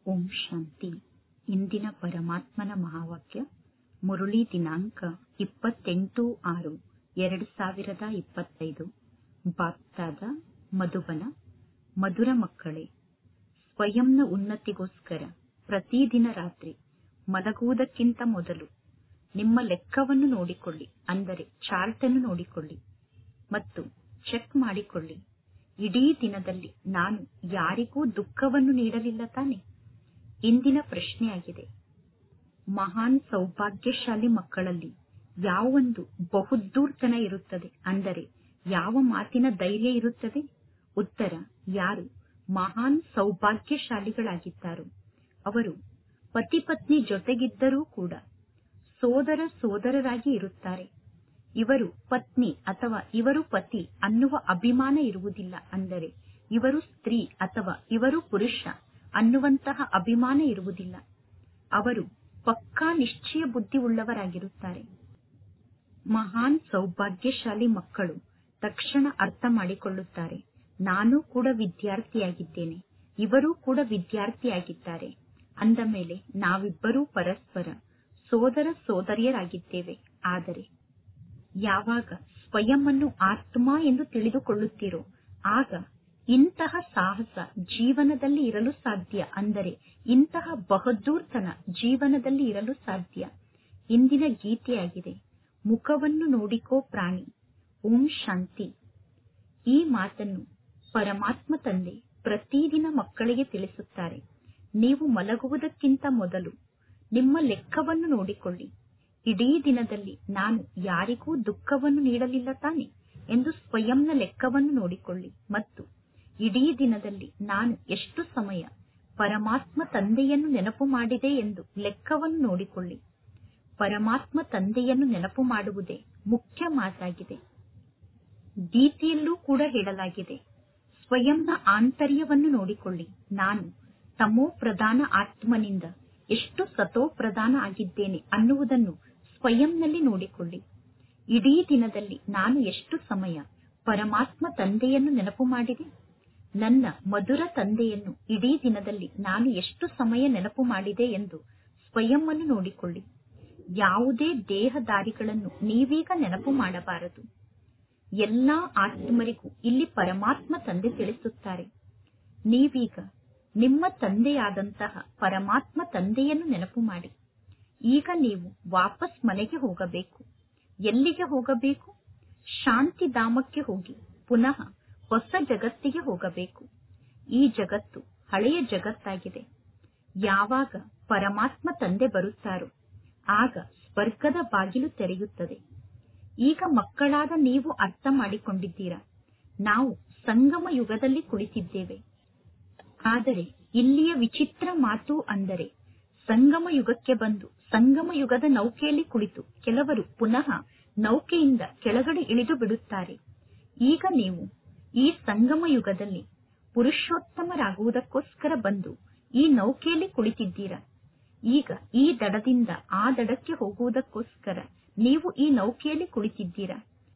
ಓಂ ಶಾಂತಿ. ಇಂದಿನ ಪರಮಾತ್ಮನ ಮಹಾವಾಕ್ಯ ಮುರಳಿ ದಿನಾಂಕ 28/6/2025. ಬಾಪ್ತಾದ ಮಧುಬನ. ಮಧುರ ಮಕ್ಕಳೇ, ಸ್ವಯಂನ ಉನ್ನತಿಗೋಸ್ಕರ ಪ್ರತಿದಿನ ರಾತ್ರಿ ಮಲಗುವುದಕ್ಕಿಂತ ಮೊದಲು ನಿಮ್ಮ ಲೆಕ್ಕವನ್ನು ನೋಡಿಕೊಳ್ಳಿ, ಅಂದರೆ ಚಾರ್ಟ್ ಅನ್ನು ನೋಡಿಕೊಳ್ಳಿ ಮತ್ತು ಚೆಕ್ ಮಾಡಿಕೊಳ್ಳಿ. ಇಡೀ ದಿನದಲ್ಲಿ ನಾನು ಯಾರಿಗೂ ದುಃಖವನ್ನು ನೀಡಲಿಲ್ಲ ತಾನೆ? ಇಂದಿನ ಪ್ರಶ್ನೆಯಾಗಿದೆ, ಮಹಾನ್ ಸೌಭಾಗ್ಯಶಾಲಿ ಮಕ್ಕಳಲ್ಲಿ ಯಾವೊಂದು ಬಹುದೂರ್ತನ ಇರುತ್ತದೆ, ಅಂದರೆ ಯಾವ ಮಾತಿನ ಧೈರ್ಯ ಇರುತ್ತದೆ? ಉತ್ತರ, ಯಾರು ಮಹಾನ್ ಸೌಭಾಗ್ಯಶಾಲಿಗಳಾಗಿದ್ದಾರೋ ಅವರು ಪತಿ ಪತ್ನಿ ಜೊತೆಗಿದ್ದರೂ ಕೂಡ ಸೋದರ ಸೋದರರಾಗಿ ಇರುತ್ತಾರೆ. ಇವರು ಪತ್ನಿ ಅಥವಾ ಇವರು ಪತಿ ಅನ್ನುವ ಅಭಿಮಾನ ಇರುವುದಿಲ್ಲ, ಅಂದರೆ ಇವರು ಸ್ತ್ರೀ ಅಥವಾ ಇವರು ಪುರುಷ ಅನ್ನುವಂತಹ ಅಭಿಮಾನ ಇರುವುದಿಲ್ಲ. ಅವರು ಪಕ್ಕಾ ನಿಶ್ಚಯ ಬುದ್ಧಿ ಉಳ್ಳವರಾಗಿರುತ್ತಾರೆ. ಮಹಾನ್ ಸೌಭಾಗ್ಯಶಾಲಿ ಮಕ್ಕಳು ತಕ್ಷಣ ಅರ್ಥ ಮಾಡಿಕೊಳ್ಳುತ್ತಾರೆ, ನಾನು ಕೂಡ ವಿದ್ಯಾರ್ಥಿಯಾಗಿದ್ದೇನೆ, ಇವರೂ ಕೂಡ ವಿದ್ಯಾರ್ಥಿಯಾಗಿದ್ದಾರೆ. ಅಂದ ಮೇಲೆ ನಾವಿಬ್ಬರೂ ಪರಸ್ಪರ ಸೋದರ ಸೋದರಿಯರಾಗಿದ್ದೇವೆ. ಆದರೆ ಯಾವಾಗ ಸ್ವಯಂ ಅನ್ನು ಆತ್ಮ ಎಂದು ತಿಳಿದುಕೊಳ್ಳುತ್ತೀರೋ ಆಗ ಇಂತಹ ಸಾಹಸ ಜೀವನದಲ್ಲಿ ಇರಲು ಸಾಧ್ಯ, ಅಂದರೆ ಇಂತಹ ಬಹದ್ದೂರ್ತನ ಜೀವನದಲ್ಲಿ ಇರಲು ಸಾಧ್ಯ. ಇಂದಿನ ಗೀತೆಯಾಗಿದೆ, ಮುಖವನ್ನು ನೋಡಿಕೋ ಪ್ರಾಣಿ. ಓಂ ಶಾಂತಿ. ಈ ಮಾತನ್ನು ಪರಮಾತ್ಮ ತಂದೆ ಪ್ರತಿದಿನ ಮಕ್ಕಳಿಗೆ ತಿಳಿಸುತ್ತಾರೆ. ನೀವು ಮಲಗುವುದಕ್ಕಿಂತ ಮೊದಲು ನಿಮ್ಮ ಲೆಕ್ಕವನ್ನು ನೋಡಿಕೊಳ್ಳಿ. ಇಡೀ ದಿನದಲ್ಲಿ ನಾನು ಯಾರಿಗೂ ದುಃಖವನ್ನು ನೀಡಲಿಲ್ಲ ತಾನೆ ಎಂದು ಸ್ವಯಂನ ಲೆಕ್ಕವನ್ನು ನೋಡಿಕೊಳ್ಳಿ ಮತ್ತು ಇಡೀ ದಿನದಲ್ಲಿ ನಾನು ಎಷ್ಟು ಸಮಯ ಪರಮಾತ್ಮ ತಂದೆಯನ್ನು ನೆನಪು ಮಾಡಿದೆ ಎಂದು ಲೆಕ್ಕವನ್ನು ನೋಡಿಕೊಳ್ಳಿ. ಪರಮಾತ್ಮ ತಂದೆಯನ್ನು ನೆನಪು ಮಾಡುವುದೇ ಮುಖ್ಯ ಮಾತಾಗಿದೆ. ಗೀತೆಯಲ್ಲೂ ಕೂಡ ಹೇಳಲಾಗಿದೆ, ಸ್ವಯಂನ ಆಂತರ್ಯವನ್ನು ನೋಡಿಕೊಳ್ಳಿ. ನಾನು ತಮೋ ಪ್ರಧಾನ ಆತ್ಮನಿಂದ ಎಷ್ಟು ಸತೋ ಪ್ರಧಾನ ಆಗಿದ್ದೇನೆ ಅನ್ನುವುದನ್ನು ಸ್ವಯಂನಲ್ಲಿ ನೋಡಿಕೊಳ್ಳಿ. ಇಡೀ ದಿನದಲ್ಲಿ ನಾನು ಎಷ್ಟು ಸಮಯ ಪರಮಾತ್ಮ ತಂದೆಯನ್ನು ನೆನಪು ಮಾಡಿದೆ, ನನ್ನ ಮಧುರ ತಂದೆಯನ್ನು ಇಡೀ ದಿನದಲ್ಲಿ ನಾನು ಎಷ್ಟು ಸಮಯ ನೆನಪು ಮಾಡಿದೆ ಎಂದು ಸ್ವಯಂ ಅನ್ನು ನೋಡಿಕೊಳ್ಳಿ. ಯಾವುದೇ ದೇಹದಾರಿಗಳನ್ನು ನೀವೀಗ ನೆನಪು ಮಾಡಬಾರದು. ಎಲ್ಲಾ ಆತ್ಮರಿಗೂ ಇಲ್ಲಿ ಪರಮಾತ್ಮ ತಂದೆ ತಿಳಿಸುತ್ತಾರೆ, ನೀವೀಗ ನಿಮ್ಮ ತಂದೆಯಾದಂತಹ ಪರಮಾತ್ಮ ತಂದೆಯನ್ನು ನೆನಪು ಮಾಡಿ. ಈಗ ನೀವು ವಾಪಸ್ ಮನೆಗೆ ಹೋಗಬೇಕು. ಎಲ್ಲಿಗೆ ಹೋಗಬೇಕು? ಶಾಂತಿಧಾಮಕ್ಕೆ ಹೋಗಿ ಪುನಃ ಹೊಸ ಜಗತ್ತಿಗೆ ಹೋಗಬೇಕು. ಈ ಜಗತ್ತು ಹಳೆಯ ಜಗತ್ತಾಗಿದೆ. ಯಾವಾಗ ಪರಮಾತ್ಮ ತಂದೆ ಬರುತ್ತಾರೋ ಆಗ ಸ್ವರ್ಗದ ಬಾಗಿಲು ತೆರೆಯುತ್ತದೆ. ಈಗ ಮಕ್ಕಳಾದ ನೀವು ಅರ್ಥ ಮಾಡಿಕೊಂಡಿದ್ದೀರಾ, ನಾವು ಸಂಗಮ ಯುಗದಲ್ಲಿ ಕುಳಿತಿದ್ದೇವೆ. ಆದರೆ ಇಲ್ಲಿಯ ವಿಚಿತ್ರ ಮಾತು ಅಂದರೆ ಸಂಗಮ ಯುಗಕ್ಕೆ ಬಂದು ಸಂಗಮ ಯುಗದ ನೌಕೆಯಲ್ಲಿ ಕುಳಿತು ಕೆಲವರು ಪುನಃ ನೌಕೆಯಿಂದ ಕೆಳಗಡೆ ಇಳಿದು ಬಿಡುತ್ತಾರೆ. ಈಗ ನೀವು ಈ ಸಂಗಮ ಯುಗದಲ್ಲಿ ಪುರುಷೋತ್ತಮರಾಗುವುದಕ್ಕೋಸ್ಕರ ಬಂದು ಈ ನೌಕೆಯಲ್ಲಿ ಕುಳಿತಿದ್ದೀರಾ. ಈಗ ಈ ದಡದಿಂದ ಆ ದಡಕ್ಕೆ ಹೋಗುವುದಕ್ಕೋಸ್ಕರ ನೀವು ಈ ನೌಕೆಯಲ್ಲಿ ಕುಳಿತಿದ್ದೀರಾ.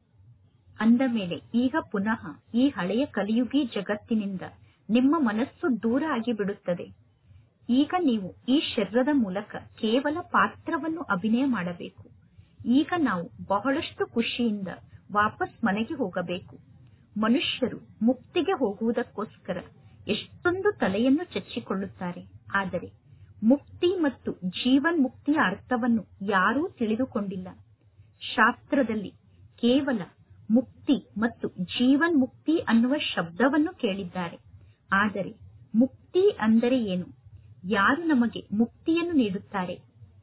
ಅಂದ ಮೇಲೆ ಈಗ ಪುನಃ ಈ ಹಳೆಯ ಕಲಿಯುಗಿ ಜಗತ್ತಿನಿಂದ ನಿಮ್ಮ ಮನಸ್ಸು ದೂರ ಆಗಿಬಿಡುತ್ತದೆ. ಈಗ ನೀವು ಈ ಶರೀರದ ಮೂಲಕ ಕೇವಲ ಪಾತ್ರವನ್ನು ಅಭಿನಯ ಮಾಡಬೇಕು. ಈಗ ನಾವು ಬಹಳಷ್ಟು ಖುಷಿಯಿಂದ ವಾಪಸ್ ಮನೆಗೆ ಹೋಗಬೇಕು. ಮನುಷ್ಯರು ಮುಕ್ತಿಗೆ ಹೋಗುವುದಕ್ಕೋಸ್ಕರ ಎಷ್ಟೊಂದು ತಲೆಯನ್ನು ಚಚ್ಚಿಕೊಳ್ಳುತ್ತಾರೆ. ಆದರೆ ಮುಕ್ತಿ ಮತ್ತು ಜೀವನ್ ಮುಕ್ತಿಯ ಅರ್ಥವನ್ನು ಯಾರೂ ತಿಳಿದುಕೊಂಡಿಲ್ಲ. ಶಾಸ್ತ್ರದಲ್ಲಿ ಕೇವಲ ಮುಕ್ತಿ ಮತ್ತು ಜೀವನ್ ಮುಕ್ತಿ ಅನ್ನುವ ಶಬ್ದವನ್ನು ಕೇಳಿದ್ದಾರೆ. ಆದರೆ ಮುಕ್ತಿ ಅಂದರೆ ಏನು? ಯಾರು ನಮಗೆ ಮುಕ್ತಿಯನ್ನು ನೀಡುತ್ತಾರೆ,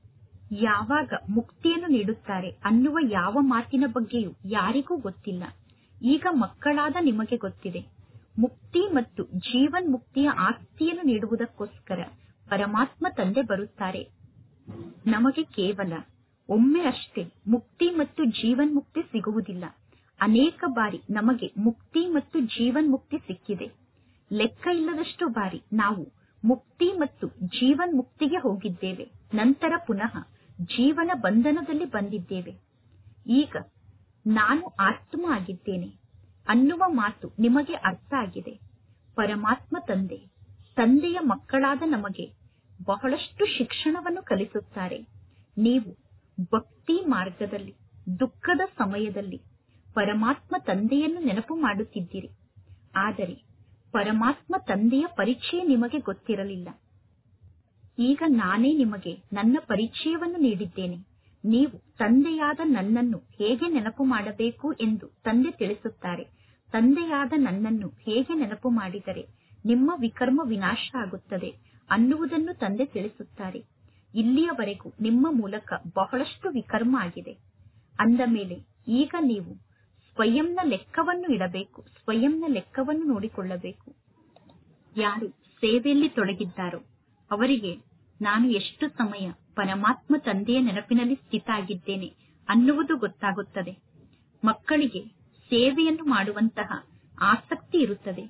ಯಾವಾಗ ಮುಕ್ತಿಯನ್ನು ನೀಡುತ್ತಾರೆ ಅನ್ನುವ ಯಾವ ಮಾತಿನ ಬಗ್ಗೆಯೂ ಯಾರಿಗೂ ಗೊತ್ತಿಲ್ಲ. ಈಗ ಮಕ್ಕಳಾದ ನಿಮಗೆ ಗೊತ್ತಿದೆ. ಮುಕ್ತಿ ಮತ್ತು ಜೀವನ್ ಮುಕ್ತಿಯ ಆಸ್ತಿಯನ್ನು ನೀಡುವುದಕ್ಕೋಸ್ಕರ ಪರಮಾತ್ಮ ತಂದೆ ಬರುತ್ತಾರೆ. ನಮಗೆ ಕೇವಲ ಒಮ್ಮೆ ಅಷ್ಟೇ ಮುಕ್ತಿ ಮತ್ತು ಜೀವನ್ ಮುಕ್ತಿ ಸಿಗುವುದಿಲ್ಲ. ಅನೇಕ ಬಾರಿ ನಮಗೆ ಮುಕ್ತಿ ಮತ್ತು ಜೀವನ್ ಮುಕ್ತಿ ಸಿಕ್ಕಿದೆ. ಲೆಕ್ಕ ಇಲ್ಲದಷ್ಟು ಬಾರಿ ನಾವು ಮುಕ್ತಿ ಮತ್ತು ಜೀವನ್ ಮುಕ್ತಿಗೆ ಹೋಗಿದ್ದೇವೆ. ನಂತರ ಪುನಃ ಜೀವನ ಬಂಧನದಲ್ಲಿ ಬಂದಿದ್ದೇವೆ. ಈಗ ನಾನು ಆತ್ಮ ಆಗಿದ್ದೇನೆ ಅನ್ನುವ ಮಾತು ನಿಮಗೆ ಅರ್ಥ ಆಗಿದೆ. ಪರಮಾತ್ಮ ತಂದೆಯ ಮಕ್ಕಳಾದ ನಮಗೆ ಬಹಳಷ್ಟು ಶಿಕ್ಷಣವನ್ನು ಕಲಿಸುತ್ತಾರೆ. ನೀವು ಭಕ್ತಿ ಮಾರ್ಗದಲ್ಲಿ ದುಃಖದ ಸಮಯದಲ್ಲಿ ಪರಮಾತ್ಮ ತಂದೆಯನ್ನು ನೆನಪು ಮಾಡುತ್ತಿದ್ದೀರಿ. ಆದರೆ ಪರಮಾತ್ಮ ತಂದೆಯ ಪರಿಚಯ ನಿಮಗೆ ಗೊತ್ತಿರಲಿಲ್ಲ. ಈಗ ನಾನೇ ನಿಮಗೆ ನನ್ನ ಪರಿಚಯವನ್ನು ನೀಡಿದ್ದೇನೆ. ನೀವು ತಂದೆಯಾದ ನನ್ನನ್ನು ಹೇಗೆ ನೆನಪು ಮಾಡಬೇಕು ಎಂದು ತಂದೆ ತಿಳಿಸುತ್ತಾರೆ. ತಂದೆಯಾದ ನನ್ನನ್ನು ಹೇಗೆ ನೆನಪು ಮಾಡಿದರೆ ನಿಮ್ಮ ವಿಕರ್ಮ ವಿನಾಶ ಆಗುತ್ತದೆ ಅನ್ನುವುದನ್ನು ತಂದೆ ತಿಳಿಸುತ್ತಾರೆ. ಇಲ್ಲಿಯವರೆಗೂ ನಿಮ್ಮ ಮೂಲಕ ಬಹಳಷ್ಟು ವಿಕರ್ಮ ಆಗಿದೆ. ಅಂದ ಮೇಲೆ ಈಗ ನೀವು ಸ್ವಯಂನ ಲೆಕ್ಕವನ್ನು ಇಡಬೇಕು, ಸ್ವಯಂನ ಲೆಕ್ಕವನ್ನು ನೋಡಿಕೊಳ್ಳಬೇಕು. ಯಾರು ಸೇವೆಯಲ್ಲಿ ತೊಡಗಿದ್ದಾರೋ ಅವರಿಗೆ ನಾನು ಎಷ್ಟು ಸಮಯ ಪರಮಾತ್ಮ ತಂದೆಯ ನೆನಪಿನಲ್ಲಿ ಸ್ಥಿತ ಆಗಿದ್ದೇನೆ ಅನ್ನುವುದು ಗೊತ್ತಾಗುತ್ತದೆ. ಮಕ್ಕಳಿಗೆ ಸೇವೆಯನ್ನು ಮಾಡುವಂತಹ ಆಸಕ್ತಿ ಇರುತ್ತದೆ.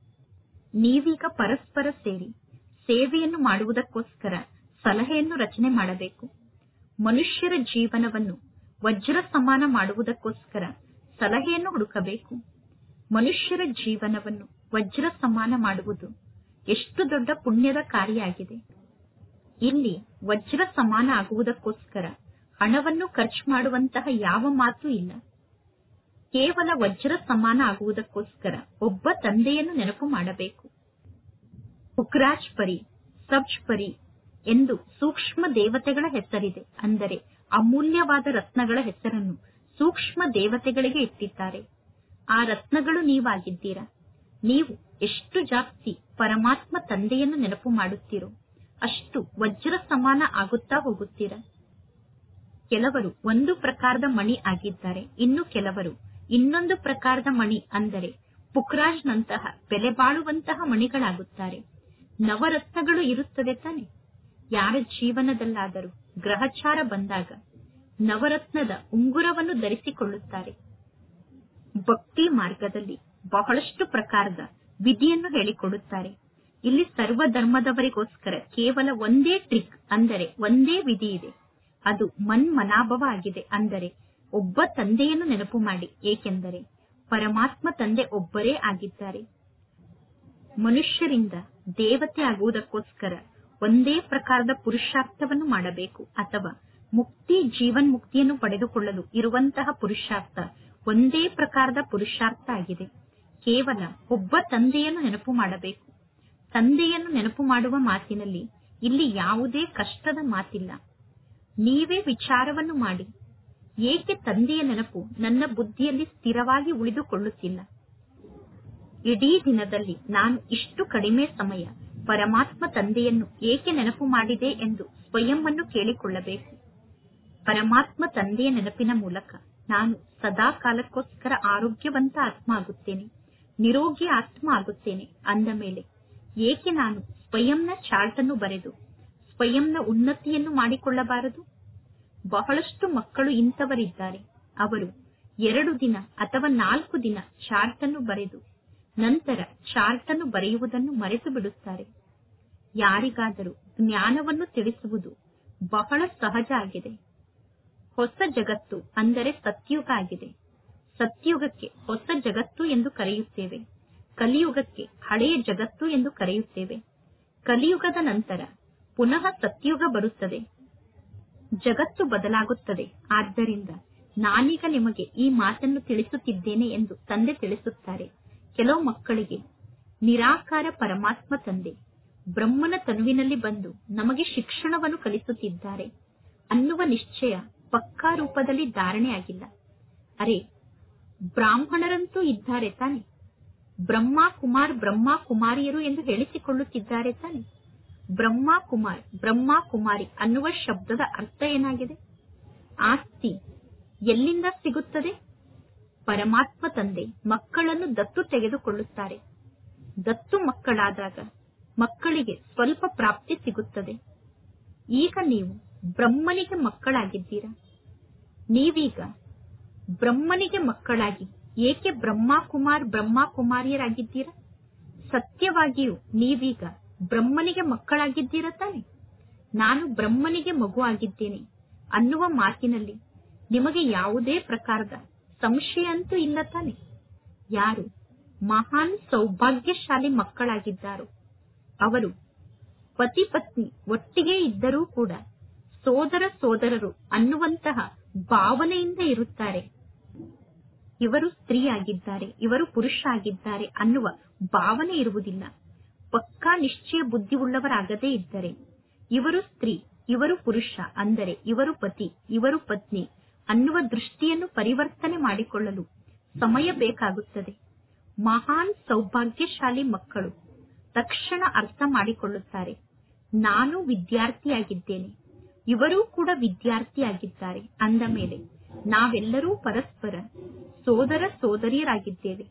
ನೀವೀಗ ಪರಸ್ಪರ ಸೇರಿ ಸೇವೆಯನ್ನು ಮಾಡುವುದಕ್ಕೋಸ್ಕರ ಸಲಹೆಯನ್ನು ರಚನೆ ಮಾಡಬೇಕು. ಮನುಷ್ಯರ ಜೀವನವನ್ನು ವಜ್ರ ಸಮಾನ ಮಾಡುವುದಕ್ಕೋಸ್ಕರ ಸಲಹೆಯನ್ನು ಹುಡುಕಬೇಕು. ಮನುಷ್ಯರ ಜೀವನವನ್ನು ವಜ್ರ ಸಮಾನ ಮಾಡುವುದು ಎಷ್ಟು ದೊಡ್ಡ ಪುಣ್ಯದ ಕಾರ್ಯ ಆಗಿದೆ. ಇಲ್ಲಿ ವಜ್ರ ಸಮಾನ ಆಗುವುದಕ್ಕೋಸ್ಕರ ಹಣವನ್ನು ಖರ್ಚು ಮಾಡುವಂತಹ ಯಾವ ಮಾತು ಇಲ್ಲ. ಕೇವಲ ವಜ್ರ ಸಮಾನ ಆಗುವುದಕ್ಕೋಸ್ಕರ ಒಬ್ಬ ತಂದೆಯನ್ನು ನೆನಪು ಮಾಡಬೇಕು. ಪುಖ್ರಾಜ್ ಪರಿ, ಸಬ್ಜ್ ಪರಿ ಎಂದು ಸೂಕ್ಷ್ಮ ದೇವತೆಗಳ ಹೆಸರಿದೆ. ಅಂದರೆ ಅಮೂಲ್ಯವಾದ ರತ್ನಗಳ ಹೆಸರನ್ನು ಸೂಕ್ಷ್ಮ ದೇವತೆಗಳಿಗೆ ಇಟ್ಟಿದ್ದಾರೆ. ಆ ರತ್ನಗಳು ನೀವಾಗಿದ್ದೀರಾ. ನೀವು ಎಷ್ಟು ಜಾಸ್ತಿ ಪರಮಾತ್ಮ ತಂದೆಯನ್ನು ನೆನಪು ಮಾಡುತ್ತೀರೋ ಅಷ್ಟು ವಜ್ರ ಸಮಾನ ಆಗುತ್ತಾ ಹೋಗುತ್ತೀರಾ. ಕೆಲವರು ಒಂದು ಪ್ರಕಾರದ ಮಣಿ ಆಗಿದ್ದಾರೆ, ಇನ್ನು ಕೆಲವರು ಇನ್ನೊಂದು ಪ್ರಕಾರದ ಮಣಿ ಅಂದರೆ ಪುಖ್ರಾಜ್ನಂತಹ ಬೆಲೆ ಬಾಳುವಂತಹ ಮಣಿಗಳಾಗುತ್ತಾರೆ. ನವರತ್ನಗಳು ಇರುತ್ತದೆ ತಾನೆ. ಯಾರ ಜೀವನದಲ್ಲಾದರೂ ಗ್ರಹಚಾರ ಬಂದಾಗ ನವರತ್ನದ ಉಂಗುರವನ್ನು ಧರಿಸಿಕೊಳ್ಳುತ್ತಾರೆ. ಭಕ್ತಿ ಮಾರ್ಗದಲ್ಲಿ ಬಹಳಷ್ಟು ಪ್ರಕಾರದ ವಿಧಿಯನ್ನು ಹೇಳಿಕೊಡುತ್ತಾರೆ. ಇಲ್ಲಿ ಸರ್ವ ಧರ್ಮದವರಿಗೋಸ್ಕರ ಕೇವಲ ಒಂದೇ ಟ್ರಿಕ್ ಅಂದರೆ ಒಂದೇ ವಿಧಿ ಇದೆ. ಅದು ಮನ್ಮನಾಭವ ಆಗಿದೆ. ಅಂದರೆ ಒಬ್ಬ ತಂದೆಯನ್ನು ನೆನಪು ಮಾಡಿ, ಏಕೆಂದರೆ ಪರಮಾತ್ಮ ತಂದೆ ಒಬ್ಬರೇ ಆಗಿದ್ದಾರೆ. ಮನುಷ್ಯರಿಂದ ದೇವತೆ ಆಗುವುದಕ್ಕೋಸ್ಕರ ಒಂದೇ ಪ್ರಕಾರದ ಪುರುಷಾರ್ಥವನ್ನು ಮಾಡಬೇಕು. ಅಥವಾ ಮುಕ್ತಿ ಜೀವನ್ಮುಕ್ತಿಯನ್ನು ಪಡೆದುಕೊಳ್ಳಲು ಇರುವಂತಹ ಪುರುಷಾರ್ಥ ಒಂದೇ ಪ್ರಕಾರದ ಪುರುಷಾರ್ಥ ಆಗಿದೆ. ಕೇವಲ ಒಬ್ಬ ತಂದೆಯನ್ನು ನೆನಪು ಮಾಡಬೇಕು. ತಂದೆಯನ್ನು ನೆನಪು ಮಾಡುವ ಮಾತಿನಲ್ಲಿ ಇಲ್ಲಿ ಯಾವುದೇ ಕಷ್ಟದ ಮಾತಿಲ್ಲ. ನೀವೇ ವಿಚಾರವನ್ನು ಮಾಡಿ, ಏಕೆ ತಂದೆಯ ನೆನಪು ನನ್ನ ಬುದ್ಧಿಯಲ್ಲಿ ಸ್ಥಿರವಾಗಿ ಉಳಿದುಕೊಳ್ಳುತ್ತಿಲ್ಲ. ಇಡೀ ದಿನದಲ್ಲಿ ನಾನು ಇಷ್ಟು ಕಡಿಮೆ ಸಮಯ ಪರಮಾತ್ಮ ತಂದೆಯನ್ನು ಏಕೆ ನೆನಪು ಮಾಡಿದೆ ಎಂದು ಸ್ವಯಂವನ್ನು ಕೇಳಿಕೊಳ್ಳಬೇಕು. ಪರಮಾತ್ಮ ತಂದೆಯ ನೆನಪಿನ ಮೂಲಕ ನಾನು ಸದಾ ಕಾಲಕ್ಕೋಸ್ಕರ ಆರೋಗ್ಯವಂತ ಆತ್ಮ ಆಗುತ್ತೇನೆ, ನಿರೋಗಿ ಆತ್ಮ ಆಗುತ್ತೇನೆ. ಅಂದ ಮೇಲೆ ಏಕೆ ನಾನು ಸ್ವಯಂನ ಚಾರ್ಟ್ ಅನ್ನು ಬರೆದು ಸ್ವಯಂನ ಉನ್ನತಿಯನ್ನು ಮಾಡಿಕೊಳ್ಳಬಾರದು. ಬಹಳಷ್ಟು ಮಕ್ಕಳು ಇಂಥವರಿದ್ದಾರೆ. ಅವರು 2 ದಿನ ಅಥವಾ 4 ದಿನ ಚಾರ್ಟ್ ಅನ್ನು ಬರೆದು ನಂತರ ಚಾರ್ಟ್ ಅನ್ನು ಬರೆಯುವುದನ್ನು ಮರೆತು ಬಿಡುತ್ತಾರೆ. ಯಾರಿಗಾದರೂ ಜ್ಞಾನವನ್ನು ತಿಳಿಸುವುದು ಬಹಳ ಸಹಜ ಆಗಿದೆ. ಹೊಸ ಜಗತ್ತು ಅಂದರೆ ಸತ್ಯುಗ ಆಗಿದೆ. ಸತ್ಯುಗಕ್ಕೆ ಹೊಸ ಜಗತ್ತು ಎಂದು ಕರೆಯುತ್ತೇವೆ. ಕಲಿಯುಗಕ್ಕೆ ಹಳೆಯ ಜಗತ್ತು ಎಂದು ಕರೆಯುತ್ತೇವೆ. ಕಲಿಯುಗದ ನಂತರ ಪುನಃ ಸತ್ಯುಗ ಬರುತ್ತದೆ, ಜಗತ್ತು ಬದಲಾಗುತ್ತದೆ. ಆದ್ದರಿಂದ ನಾನೀಗ ನಿಮಗೆ ಈ ಮಾತನ್ನು ತಿಳಿಸುತ್ತಿದ್ದೇನೆ ಎಂದು ತಂದೆ ತಿಳಿಸುತ್ತಾರೆ. ಕೆಲವು ಮಕ್ಕಳಿಗೆ ನಿರಾಕಾರ ಪರಮಾತ್ಮ ತಂದೆ ಬ್ರಹ್ಮನ ತನುವಿನಲ್ಲಿ ಬಂದು ನಮಗೆ ಶಿಕ್ಷಣವನ್ನು ಕಲಿಸುತ್ತಿದ್ದಾರೆ ಅನ್ನುವ ನಿಶ್ಚಯ ಪಕ್ಕಾ ರೂಪದಲ್ಲಿ ಧಾರಣೆ ಆಗಿಲ್ಲ. ಅರೆ, ಬ್ರಾಹ್ಮಣರಂತೂ ಇದ್ದಾರೆ ತಾನೆ, ಬ್ರಹ್ಮ ಕುಮಾರ್ ಬ್ರಹ್ಮ ಕುಮಾರಿಯರು ಎಂದು ಹೇಳಿಸಿಕೊಳ್ಳುತ್ತಿದ್ದಾರೆ ತಾನೆ. ಬ್ರಹ್ಮ ಕುಮಾರ್ ಬ್ರಹ್ಮ ಕುಮಾರಿ ಅನ್ನುವ ಶಬ್ದದ ಅರ್ಥ ಏನಾಗಿದೆ? ಆಸ್ತಿ ಎಲ್ಲಿಂದ ಸಿಗುತ್ತದೆ? ಪರಮಾತ್ಮ ತಂದೆ ಮಕ್ಕಳನ್ನು ದತ್ತು ತೆಗೆದುಕೊಳ್ಳುತ್ತಾರೆ. ದತ್ತು ಮಕ್ಕಳಾದಾಗ ಮಕ್ಕಳಿಗೆ ಸ್ವಲ್ಪ ಪ್ರಾಪ್ತಿ ಸಿಗುತ್ತದೆ. ಈಗ ನೀವು ಬ್ರಹ್ಮನಿಗೆ ಮಕ್ಕಳಾಗಿದ್ದೀರಾ. ನೀವೀಗ ಬ್ರಹ್ಮನಿಗೆ ಮಕ್ಕಳಾಗಿ ಏಕೆ ಬ್ರಹ್ಮ ಕುಮಾರ್ ಬ್ರಹ್ಮ ಕುಮಾರಿಯರಾಗಿದ್ದೀರಾ? ಸತ್ಯವಾಗಿಯೂ ನೀವೀಗ ಬ್ರಹ್ಮನಿಗೆ ಮಕ್ಕಳಾಗಿದ್ದೀರಾ ತಾನೆ. ನಾನು ಬ್ರಹ್ಮನಿಗೆ ಮಗು ಆಗಿದ್ದೇನೆ ಅನ್ನುವ ಮಾತಿನಲ್ಲಿ ನಿಮಗೆ ಯಾವುದೇ ಪ್ರಕಾರದ ಸಂಶಯ ಅಂತೂ ಇಲ್ಲ ತಾನೆ. ಯಾರು ಮಹಾನ್ ಸೌಭಾಗ್ಯಶಾಲಿ ಮಕ್ಕಳಾಗಿದ್ದಾರೋ ಅವರು ಪತಿ ಪತ್ನಿ ಒಟ್ಟಿಗೆ ಇದ್ದರೂ ಕೂಡ ಸೋದರ ಸೋದರರು ಅನ್ನುವಂತಹ ಭಾವನೆಯಿಂದ ಇರುತ್ತಾರೆ. ಇವರು ಸ್ತ್ರೀ ಆಗಿದ್ದಾರೆ, ಇವರು ಪುರುಷ ಆಗಿದ್ದಾರೆ ಅನ್ನುವ ಭಾವನೆ ಇರುವುದಿಲ್ಲ. ಪಕ್ಕಾ ನಿಶ್ಚಯ ಬುದ್ಧಿ ಉಳ್ಳವರಾಗದೇ ಇದ್ದರೆ ಇವರು ಸ್ತ್ರೀ, ಇವರು ಪುರುಷ ಅಂದರೆ ಇವರು ಪತಿ, ಇವರು ಪತ್ನಿ ಅನ್ನುವ ದೃಷ್ಟಿಯನ್ನು ಪರಿವರ್ತನೆ ಮಾಡಿಕೊಳ್ಳಲು ಸಮಯ ಬೇಕಾಗುತ್ತದೆ. ಮಹಾನ್ ಸೌಭಾಗ್ಯಶಾಲಿ ಮಕ್ಕಳು ತಕ್ಷಣ ಅರ್ಥ ಮಾಡಿಕೊಳ್ಳುತ್ತಾರೆ. ನಾನು ವಿದ್ಯಾರ್ಥಿಯಾಗಿದ್ದೇನೆ, ಇವರೂ ಕೂಡ ವಿದ್ಯಾರ್ಥಿಯಾಗಿದ್ದಾರೆ ಅಂದ ಮೇಲೆ ನಾವೆಲ್ಲರೂ ಪರಸ್ಪರ ಸೋದರ ಸೋದರಿಯರಾಗಿದ್ದೇವೆ.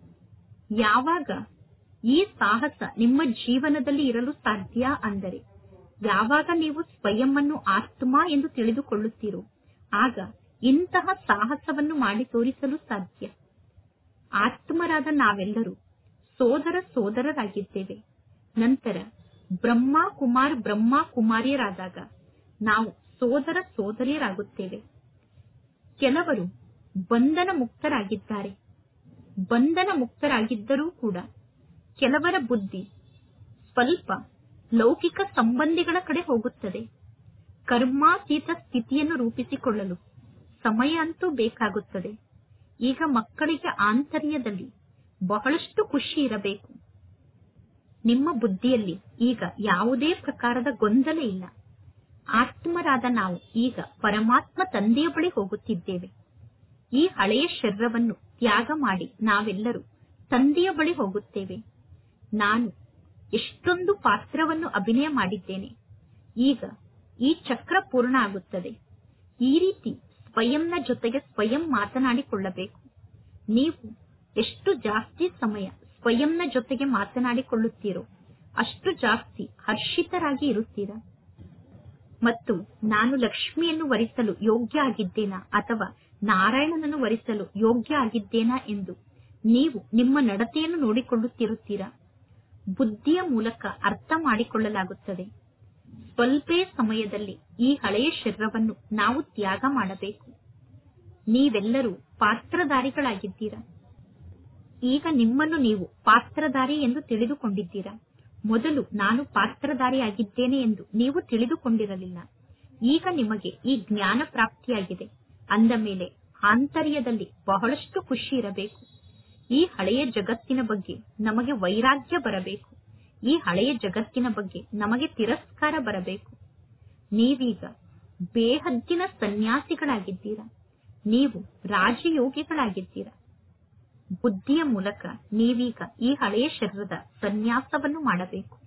ಯಾವಾಗ ಈ ಸಾಹಸ ನಿಮ್ಮ ಜೀವನದಲ್ಲಿ ಇರಲು ಸಾಧ್ಯ ಅಂದರೆ ಯಾವಾಗ ನೀವು ಸ್ವಯಂವನ್ನು ಆತ್ಮ ಎಂದು ತಿಳಿದುಕೊಳ್ಳುತ್ತೀರೋ ಆಗ ಇಂತಹ ಸಾಹಸವನ್ನು ಮಾಡಿ ತೋರಿಸಲು ಸಾಧ್ಯ. ಆತ್ಮರಾದ ನಾವೆಲ್ಲರೂ ಸೋದರ ಸೋದರರಾಗಿದ್ದೇವೆ. ನಂತರ ಬ್ರಹ್ಮ ಕುಮಾರ್ ಬ್ರಹ್ಮ ಕುಮಾರಿಯರಾದಾಗ ನಾವು ಸೋದರ ಸೋದರಿಯರಾಗುತ್ತೇವೆ. ಕೆಲವರು ಬಂಧನ ಮುಕ್ತರಾಗಿದ್ದಾರೆ. ಬಂಧನ ಮುಕ್ತರಾಗಿದ್ದರೂ ಕೂಡ ಕೆಲವರ ಬುದ್ಧಿ ಸ್ವಲ್ಪ ಲೌಕಿಕ ಸಂಬಂಧಿಗಳ ಕಡೆ ಹೋಗುತ್ತದೆ. ಕರ್ಮಾತೀತ ಸ್ಥಿತಿಯನ್ನು ರೂಪಿಸಿಕೊಳ್ಳಲು ಸಮಯ ಅಂತೂ ಬೇಕಾಗುತ್ತದೆ. ಈಗ ಮಕ್ಕಳಿಗೆ ಆಂತರ್ಯದಲ್ಲಿ ಬಹಳಷ್ಟು ಖುಷಿ ಇರಬೇಕು. ನಿಮ್ಮ ಬುದ್ಧಿಯಲ್ಲಿ ಈಗ ಯಾವುದೇ ಪ್ರಕಾರದ ಗೊಂದಲ ಇಲ್ಲ. ಆತ್ಮರಾದ ನಾವು ಈಗ ಪರಮಾತ್ಮ ತಂದೆಯ ಬಳಿ ಹೋಗುತ್ತಿದ್ದೇವೆ. ಈ ಹಳೆಯ ಶರೀರವನ್ನು ತ್ಯಾಗ ಮಾಡಿ ನಾವೆಲ್ಲರೂ ತಂದೆಯ ಬಳಿ ಹೋಗುತ್ತೇವೆ. ನಾನು ಎಷ್ಟೊಂದು ಪಾತ್ರವನ್ನು ಅಭಿನಯ ಮಾಡಿದ್ದೇನೆ, ಈಗ ಈ ಚಕ್ರ ಪೂರ್ಣ ಆಗುತ್ತದೆ. ಈ ರೀತಿ ಸ್ವಯಂನ ಜೊತೆಗೆ ಸ್ವಯಂ ಮಾತನಾಡಿಕೊಳ್ಳಬೇಕು. ನೀವು ಎಷ್ಟು ಜಾಸ್ತಿ ಸಮಯ ಸ್ವಯಂನ ಜೊತೆಗೆ ಮಾತನಾಡಿಕೊಳ್ಳುತ್ತೀರೋ ಅಷ್ಟು ಜಾಸ್ತಿ ಹರ್ಷಿತರಾಗಿ ಇರುತ್ತೀರಾ. ಮತ್ತು ನಾನು ಲಕ್ಷ್ಮಿಯನ್ನು ವರಿಸಲು ಯೋಗ್ಯ ಆಗಿದ್ದೇನಾ ಅಥವಾ ನಾರಾಯಣನನ್ನು ವರಿಸಲು ಯೋಗ್ಯ ಆಗಿದ್ದೇನಾ ಎಂದು ನೀವು ನಿಮ್ಮ ನಡತೆಯನ್ನು ನೋಡಿಕೊಳ್ಳುತ್ತಿರುತ್ತೀರಾ. ಬುದ್ಧಿಯ ಮೂಲಕ ಅರ್ಥ ಮಾಡಿಕೊಳ್ಳಲಾಗುತ್ತದೆ. ಸ್ವಲ್ಪೇ ಸಮಯದಲ್ಲಿ ಈ ಹಳೆಯ ಶರೀರವನ್ನು ನಾವು ತ್ಯಾಗ ಮಾಡಬೇಕು. ನೀವೆಲ್ಲರೂ ಪಾತ್ರಧಾರಿಗಳಾಗಿದ್ದೀರಾ. ಈಗ ನಿಮ್ಮನ್ನು ನೀವು ಪಾತ್ರಧಾರಿ ಎಂದು ತಿಳಿದುಕೊಂಡಿದ್ದೀರಾ. ಮೊದಲು ನಾನು ಪಾತ್ರಧಾರಿಯಾಗಿದ್ದೇನೆ ಎಂದು ನೀವು ತಿಳಿದುಕೊಂಡಿರಲಿಲ್ಲ. ಈಗ ನಿಮಗೆ ಈ ಜ್ಞಾನ ಪ್ರಾಪ್ತಿಯಾಗಿದೆ. ಅಂದ ಮೇಲೆ ಆಂತರ್ಯದಲ್ಲಿ ಬಹಳಷ್ಟು ಖುಷಿ ಇರಬೇಕು. ಈ ಹಳೆಯ ಜಗತ್ತಿನ ಬಗ್ಗೆ ನಮಗೆ ವೈರಾಗ್ಯ ಬರಬೇಕು. ಈ ಹಳೆಯ ಜಗತ್ತಿನ ಬಗ್ಗೆ ನಮಗೆ ತಿರಸ್ಕಾರ ಬರಬೇಕು. ನೀವೀಗ ಬೇಹದ್ದಿನ ಸನ್ಯಾಸಿಗಳಾಗಿದ್ದೀರಾ. ನೀವು ರಾಜಯೋಗಿಗಳಾಗಿದ್ದೀರಾ. ಬುದ್ಧಿಯ ಮೂಲಕ ನೀವೀಗ ಈ ಹಳೆಯ ಶರೀರದ ಸನ್ಯಾಸವನ್ನು ಮಾಡಬೇಕು.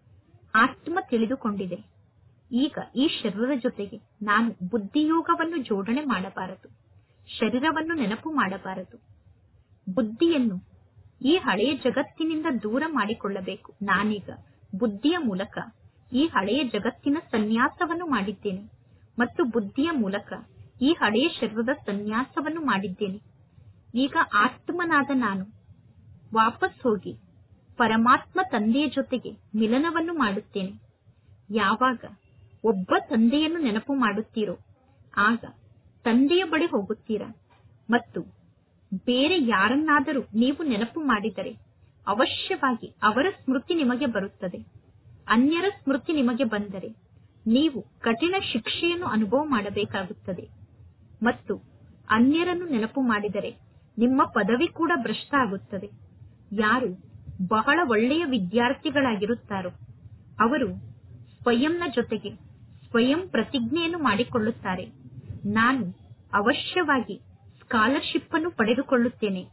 ಆತ್ಮ ತಿಳಿದುಕೊಂಡಿದೆ. ಈಗ ಈ ಶರೀರದ ಜೊತೆಗೆ ನಾನು ಬುದ್ಧಿಯೋಗವನ್ನು ಜೋಡಣೆ ಮಾಡಬಾರದು, ಶರೀರವನ್ನು ನೆನಪು ಮಾಡಬಾರದು. ಬುದ್ಧಿಯನ್ನು ಈ ಹಳೆಯ ಜಗತ್ತಿನಿಂದ ದೂರ ಮಾಡಿಕೊಳ್ಳಬೇಕು. ನಾನೀಗ ಬುದ್ಧಿಯ ಮೂಲಕ ಈ ಹಳೆಯ ಜಗತ್ತಿನ ಸನ್ಯಾಸವನ್ನು ಮಾಡಿದ್ದೇನೆ ಮತ್ತು ಬುದ್ಧಿಯ ಮೂಲಕ ಈ ಹಳೆಯ ಶರೀರದ ಸನ್ಯಾಸವನ್ನು ಮಾಡಿದ್ದೇನೆ. ಈಗ ಆತ್ಮನಾದ ನಾನು ವಾಪಸ್ ಹೋಗಿ ಪರಮಾತ್ಮ ತಂದೆಯ ಜೊತೆಗೆ ಮಿಲನವನ್ನು ಮಾಡುತ್ತೇನೆ. ಯಾವಾಗ ಒಬ್ಬ ತಂದೆಯನ್ನು ನೆನಪು ಮಾಡುತ್ತೀರೋ ಆಗ ತಂದೆಯ ಬಳಿ ಹೋಗುತ್ತೀರಾ. ಮತ್ತು ಬೇರೆ ಯಾರನ್ನಾದರೂ ನೀವು ನೆನಪು ಮಾಡಿದರೆ ಅವಶ್ಯವಾಗಿ ಅವರ ಸ್ಮೃತಿ ನಿಮಗೆ ಬರುತ್ತದೆ. ಅನ್ಯರ ಸ್ಮೃತಿ ನಿಮಗೆ ಬಂದರೆ ನೀವು ಕಠಿಣ ಶಿಕ್ಷೆಯನ್ನು ಅನುಭವ ಮಾಡಬೇಕಾಗುತ್ತದೆ. ಮತ್ತು ಅನ್ಯರನ್ನು ನೆನಪು ಮಾಡಿದರೆ ನಿಮ್ಮ ಪದವಿ ಕೂಡ ಭ್ರಷ್ಟ ಆಗುತ್ತದೆ. ಯಾರು ಬಹಳ ಒಳ್ಳೆಯ ವಿದ್ಯಾರ್ಥಿಗಳಾಗಿರುತ್ತಾರೋ ಅವರು ಸ್ವಯಂನ ಜೊತೆಗೆ ಸ್ವಯಂ ಪ್ರತಿಜ್ಞೆಯನ್ನು ಮಾಡಿಕೊಳ್ಳುತ್ತಾರೆ. ನಾನು ಅವಶ್ಯವಾಗಿ ಸ್ಕಾಲರ್ಶಿಪ್ ಅನ್ನು ಪಡೆದುಕೊಳ್ಳುತ್ತೇನೆ.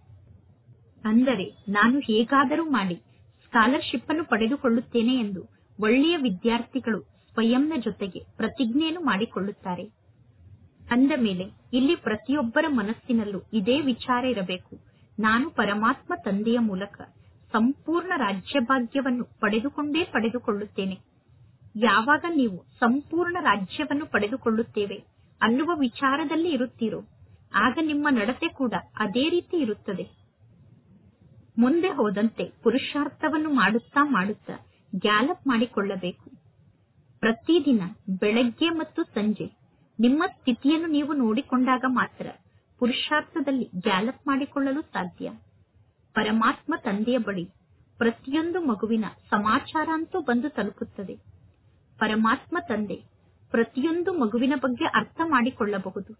ಅಂದರೆ ನಾನು ಹೇಗಾದರೂ ಮಾಡಿ ಸ್ಕಾಲರ್ಶಿಪ್ ಅನ್ನು ಪಡೆದುಕೊಳ್ಳುತ್ತೇನೆ ಎಂದು ಒಳ್ಳೆಯ ವಿದ್ಯಾರ್ಥಿಗಳು ಸ್ವಯಂನ ಜೊತೆಗೆ ಪ್ರತಿಜ್ಞೆಯನ್ನು ಮಾಡಿಕೊಳ್ಳುತ್ತಾರೆ. ಅಂದ ಮೇಲೆ ಇಲ್ಲಿ ಪ್ರತಿಯೊಬ್ಬರ ಮನಸ್ಸಿನಲ್ಲೂ ಇದೇ ವಿಚಾರ ಇರಬೇಕು. ನಾನು ಪರಮಾತ್ಮ ತಂದೆಯ ಮೂಲಕ ಸಂಪೂರ್ಣ ರಾಜ್ಯಭಾಗ್ಯವನ್ನು ಪಡೆದುಕೊಂಡೇ ಪಡೆದುಕೊಳ್ಳುತ್ತೇನೆ. ಯಾವಾಗ ನೀವು ಸಂಪೂರ್ಣ ರಾಜ್ಯವನ್ನು ಪಡೆದುಕೊಳ್ಳುತ್ತೇವೆ ಅನ್ನುವ ವಿಚಾರದಲ್ಲಿ ಇರುತ್ತೀರೋ ಆಗ ನಿಮ್ಮ ನಡತೆ ಕೂಡ ಅದೇ ರೀತಿ ಇರುತ್ತದೆ. ಮುಂದೆ ಹೋದಂತೆ ಪುರುಷಾರ್ಥವನ್ನು ಮಾಡುತ್ತಾ ಮಾಡುತ್ತಾ ಗ್ಯಾಲಪ್ ಮಾಡಿಕೊಳ್ಳಬೇಕು. ಪ್ರತಿದಿನ ಬೆಳಗ್ಗೆ ಮತ್ತು ಸಂಜೆ ನಿಮ್ಮ ಸ್ಥಿತಿಯನ್ನು ನೀವು ನೋಡಿಕೊಂಡಾಗ ಮಾತ್ರ ಪುರುಷಾರ್ಥದಲ್ಲಿ ಗ್ಯಾಲಪ್ ಮಾಡಿಕೊಳ್ಳಲು ಸಾಧ್ಯ. ಪರಮಾತ್ಮ ತಂದೆಯ ಬಳಿ ಪ್ರತಿಯೊಂದು ಮಗುವಿನ ಸಮಾಚಾರ ಅಂತೂ ಬಂದು ತಲುಪುತ್ತದೆ. ಪರಮಾತ್ಮ ತಂದೆ ಪ್ರತಿಯೊಂದು ಮಗುವಿನ ಬಗ್ಗೆ ಅರ್ಥ ಮಾಡಿಕೊಳ್ಳಬಹುದು.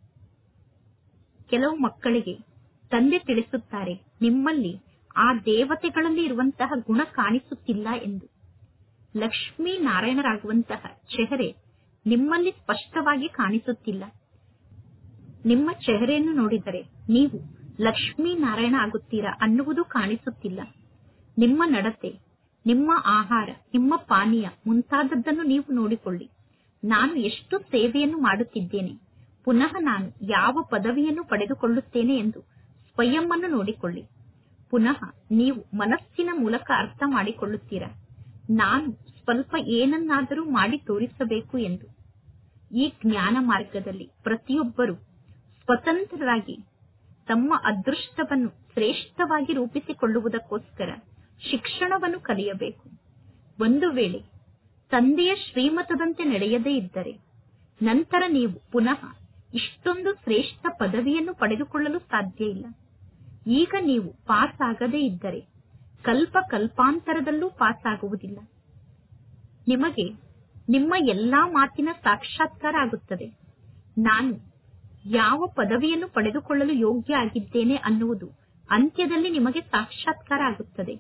ಕೆಲವು ಮಕ್ಕಳಿಗೆ ತಂದೆ ತಿಳಿಸುತ್ತಾರೆ, ನಿಮ್ಮಲ್ಲಿ ಆ ದೇವತೆಗಳಲ್ಲಿ ಇರುವಂತಹ ಗುಣ ಕಾಣಿಸುತ್ತಿಲ್ಲ ಎಂದು. ಲಕ್ಷ್ಮೀ ನಾರಾಯಣರಾಗುವಂತಹ ಚೆಹರೆ ನಿಮ್ಮಲ್ಲಿ ಸ್ಪಷ್ಟವಾಗಿ ಕಾಣಿಸುತ್ತಿಲ್ಲ. ನಿಮ್ಮ ಚೆಹರೆಯನ್ನು ನೋಡಿದರೆ ನೀವು ಲಕ್ಷ್ಮೀ ನಾರಾಯಣ ಆಗುತ್ತೀರಾ ಅನ್ನುವುದು ಕಾಣಿಸುತ್ತಿಲ್ಲ. ನಿಮ್ಮ ನಡತೆ, ನಿಮ್ಮ ಆಹಾರ, ನಿಮ್ಮ ಪಾನೀಯ ಮುಂತಾದದ್ದನ್ನು ನೀವು ನೋಡಿಕೊಳ್ಳಿ. ನಾನು ಎಷ್ಟು ಸೇವೆಯನ್ನು ಮಾಡುತ್ತಿದ್ದೇನೆ, ಪುನಃ ನಾನು ಯಾವ ಪದವಿಯನ್ನು ಪಡೆದುಕೊಳ್ಳುತ್ತೇನೆ ಎಂದು ಸ್ವಯಂ ಅನ್ನು ನೋಡಿಕೊಳ್ಳಿ. ಪುನಃ ನೀವು ಮನಸ್ಸಿನ ಮೂಲಕ ಅರ್ಥ ಮಾಡಿಕೊಳ್ಳುತ್ತೀರಾ, ನಾನು ಸ್ವಲ್ಪ ಏನನ್ನಾದರೂ ಮಾಡಿ ತೋರಿಸಬೇಕು ಎಂದು. ಈ ಜ್ಞಾನ ಮಾರ್ಗದಲ್ಲಿ ಪ್ರತಿಯೊಬ್ಬರೂ ಸ್ವತಂತ್ರರಾಗಿ ತಮ್ಮ ಅದೃಷ್ಟವನ್ನು ಶ್ರೇಷ್ಠವಾಗಿ ರೂಪಿಸಿಕೊಳ್ಳುವುದಕ್ಕೋಸ್ಕರ ಶಿಕ್ಷಣವನ್ನು ಕಲಿಯಬೇಕು. ಒಂದು ವೇಳೆ ತಂದೆಯ ಶ್ರೀಮತದಂತೆ ನಡೆಯದೇ ಇದ್ದರೆ ನಂತರ ನೀವು ಪುನಃ ಇಷ್ಟೊಂದು ಶ್ರೇಷ್ಠ ಪದವಿಯನ್ನು ಪಡೆದುಕೊಳ್ಳಲು ಸಾಧ್ಯ ಇಲ್ಲ. ಈಗ ನೀವು ಪಾಸ್ ಆಗದೇ ಇದ್ದರೆ ಕಲ್ಪ ಕಲ್ಪಾಂತರದಲ್ಲೂ ಪಾಸ್ ಆಗುವುದಿಲ್ಲ. ನಿಮಗೆ ನಿಮ್ಮ ಎಲ್ಲಾ ಮಾತಿನ ಸಾಕ್ಷಾತ್ಕಾರ ಆಗುತ್ತದೆ. ನಾನು ಯಾವ ಪದವಿಯನ್ನು ಪಡೆದುಕೊಳ್ಳಲು ಯೋಗ್ಯ ಆಗಿದ್ದೇನೆ ಅನ್ನುವುದು ಅಂತ್ಯದಲ್ಲಿ ನಿಮಗೆ ಸಾಕ್ಷಾತ್ಕಾರ ಆಗುತ್ತದೆ.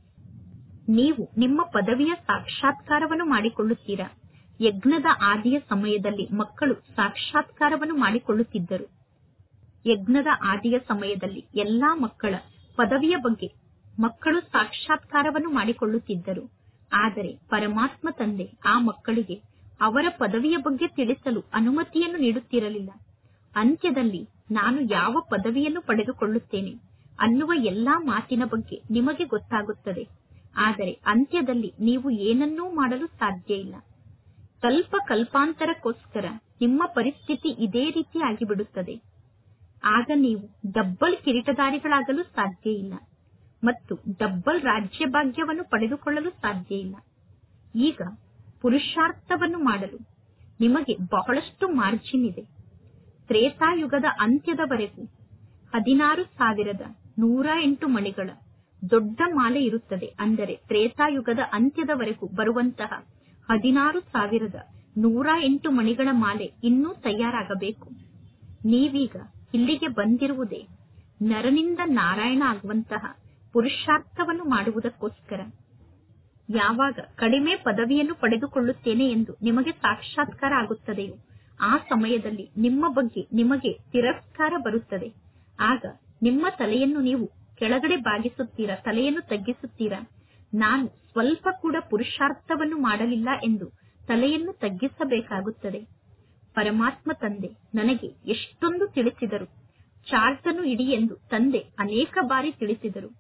ನೀವು ನಿಮ್ಮ ಪದವಿಯ ಸಾಕ್ಷಾತ್ಕಾರವನ್ನು ಮಾಡಿಕೊಳ್ಳುತ್ತೀರಾ. ಯಜ್ಞದ ಆದಿಯ ಸಮಯದಲ್ಲಿ ಮಕ್ಕಳು ಸಾಕ್ಷಾತ್ಕಾರವನ್ನು ಮಾಡಿಕೊಳ್ಳುತ್ತಿದ್ದರು. ಯಜ್ಞದ ಆದಿಯ ಸಮಯದಲ್ಲಿ ಎಲ್ಲಾ ಮಕ್ಕಳ ಪದವಿಯ ಬಗ್ಗೆ ಮಕ್ಕಳು ಸಾಕ್ಷಾತ್ಕಾರವನ್ನು ಮಾಡಿಕೊಳ್ಳುತ್ತಿದ್ದರು. ಆದರೆ ಪರಮಾತ್ಮ ತಂದೆ ಆ ಮಕ್ಕಳಿಗೆ ಅವರ ಪದವಿಯ ಬಗ್ಗೆ ತಿಳಿಸಲು ಅನುಮತಿಯನ್ನು ನೀಡುತ್ತಿರಲಿಲ್ಲ. ಅಂತ್ಯದಲ್ಲಿ ನಾನು ಯಾವ ಪದವಿಯನ್ನು ಪಡೆದುಕೊಳ್ಳುತ್ತೇನೆ ಅನ್ನುವ ಎಲ್ಲಾ ಮಾತಿನ ಬಗ್ಗೆ ನಿಮಗೆ ಗೊತ್ತಾಗುತ್ತದೆ. ಆದರೆ ಅಂತ್ಯದಲ್ಲಿ ನೀವು ಏನನ್ನೂ ಮಾಡಲು ಸಾಧ್ಯ ಇಲ್ಲ. ಕಲ್ಪ ಕಲ್ಪಾಂತರಕ್ಕೋಸ್ಕರ ನಿಮ್ಮ ಪರಿಸ್ಥಿತಿ ಇದೇ ರೀತಿ ಆಗಿಬಿಡುತ್ತದೆ. ಆಗ ನೀವು ಡಬ್ಬಲ್ ಕಿರೀಟಧಾರಿಗಳಾಗಲು ಸಾಧ್ಯ ಇಲ್ಲ ಮತ್ತು ಡಬ್ಬಲ್ ರಾಜ್ಯ ಭಾಗ್ಯವನ್ನು ಪಡೆದುಕೊಳ್ಳಲು ಸಾಧ್ಯ ಇಲ್ಲ. ಈಗ ಪುರುಷಾರ್ಥವನ್ನು ಮಾಡಲು ನಿಮಗೆ ಬಹಳಷ್ಟು ಮಾರ್ಜಿನ್ ಇದೆ. ತ್ರೇತಾಯುಗದ ಅಂತ್ಯದವರೆಗೂ 16,108 ಮಣಿಗಳ ದೊಡ್ಡ ಮಾಲೆ ಇರುತ್ತದೆ. ಅಂದರೆ ತ್ರೇತಾಯುಗದ ಅಂತ್ಯದವರೆಗೂ ಬರುವಂತಹ 16,108 ಮಣಿಗಳ ಮಾಲೆ ಇನ್ನೂ ತಯಾರಾಗಬೇಕು. ನೀವೀಗ ಇಲ್ಲಿಗೆ ಬಂದಿರುವುದೇ ನರನಿಂದ ನಾರಾಯಣ ಆಗುವಂತಹ ಪುರುಷಾರ್ಥವನ್ನು ಮಾಡುವುದಕ್ಕೋಸ್ಕರ. ಯಾವಾಗ ಕಡಿಮೆ ಪದವಿಯನ್ನು ಪಡೆದುಕೊಳ್ಳುತ್ತೇನೆ ಎಂದು ನಿಮಗೆ ಸಾಕ್ಷಾತ್ಕಾರ ಆಗುತ್ತದೆಯೋ ಆ ಸಮಯದಲ್ಲಿ ನಿಮ್ಮ ಬಗ್ಗೆ ನಿಮಗೆ ತಿರಸ್ಕಾರ ಬರುತ್ತದೆ. ಆಗ ನಿಮ್ಮ ತಲೆಯನ್ನು ನೀವು ಕೆಳಗಡೆ ಬಾಗಿಸುತ್ತೀರಾ, ತಲೆಯನ್ನು ತಗ್ಗಿಸುತ್ತೀರಾ. ನಾನು ಸ್ವಲ್ಪ ಕೂಡ ಪುರುಷಾರ್ಥವನ್ನು ಮಾಡಲಿಲ್ಲ ಎಂದು ತಲೆಯನ್ನು ತಗ್ಗಿಸಬೇಕಾಗುತ್ತದೆ. ಪರಮಾತ್ಮ ತಂದೆ ನನಗೆ ಎಷ್ಟೊಂದು ತಿಳಿಸಿದರು. ಚಾರ್ಟ್ ಅನ್ನು ಇಡಿ ಎಂದು ತಂದೆ ಅನೇಕ ಬಾರಿ ತಿಳಿಸಿದರು.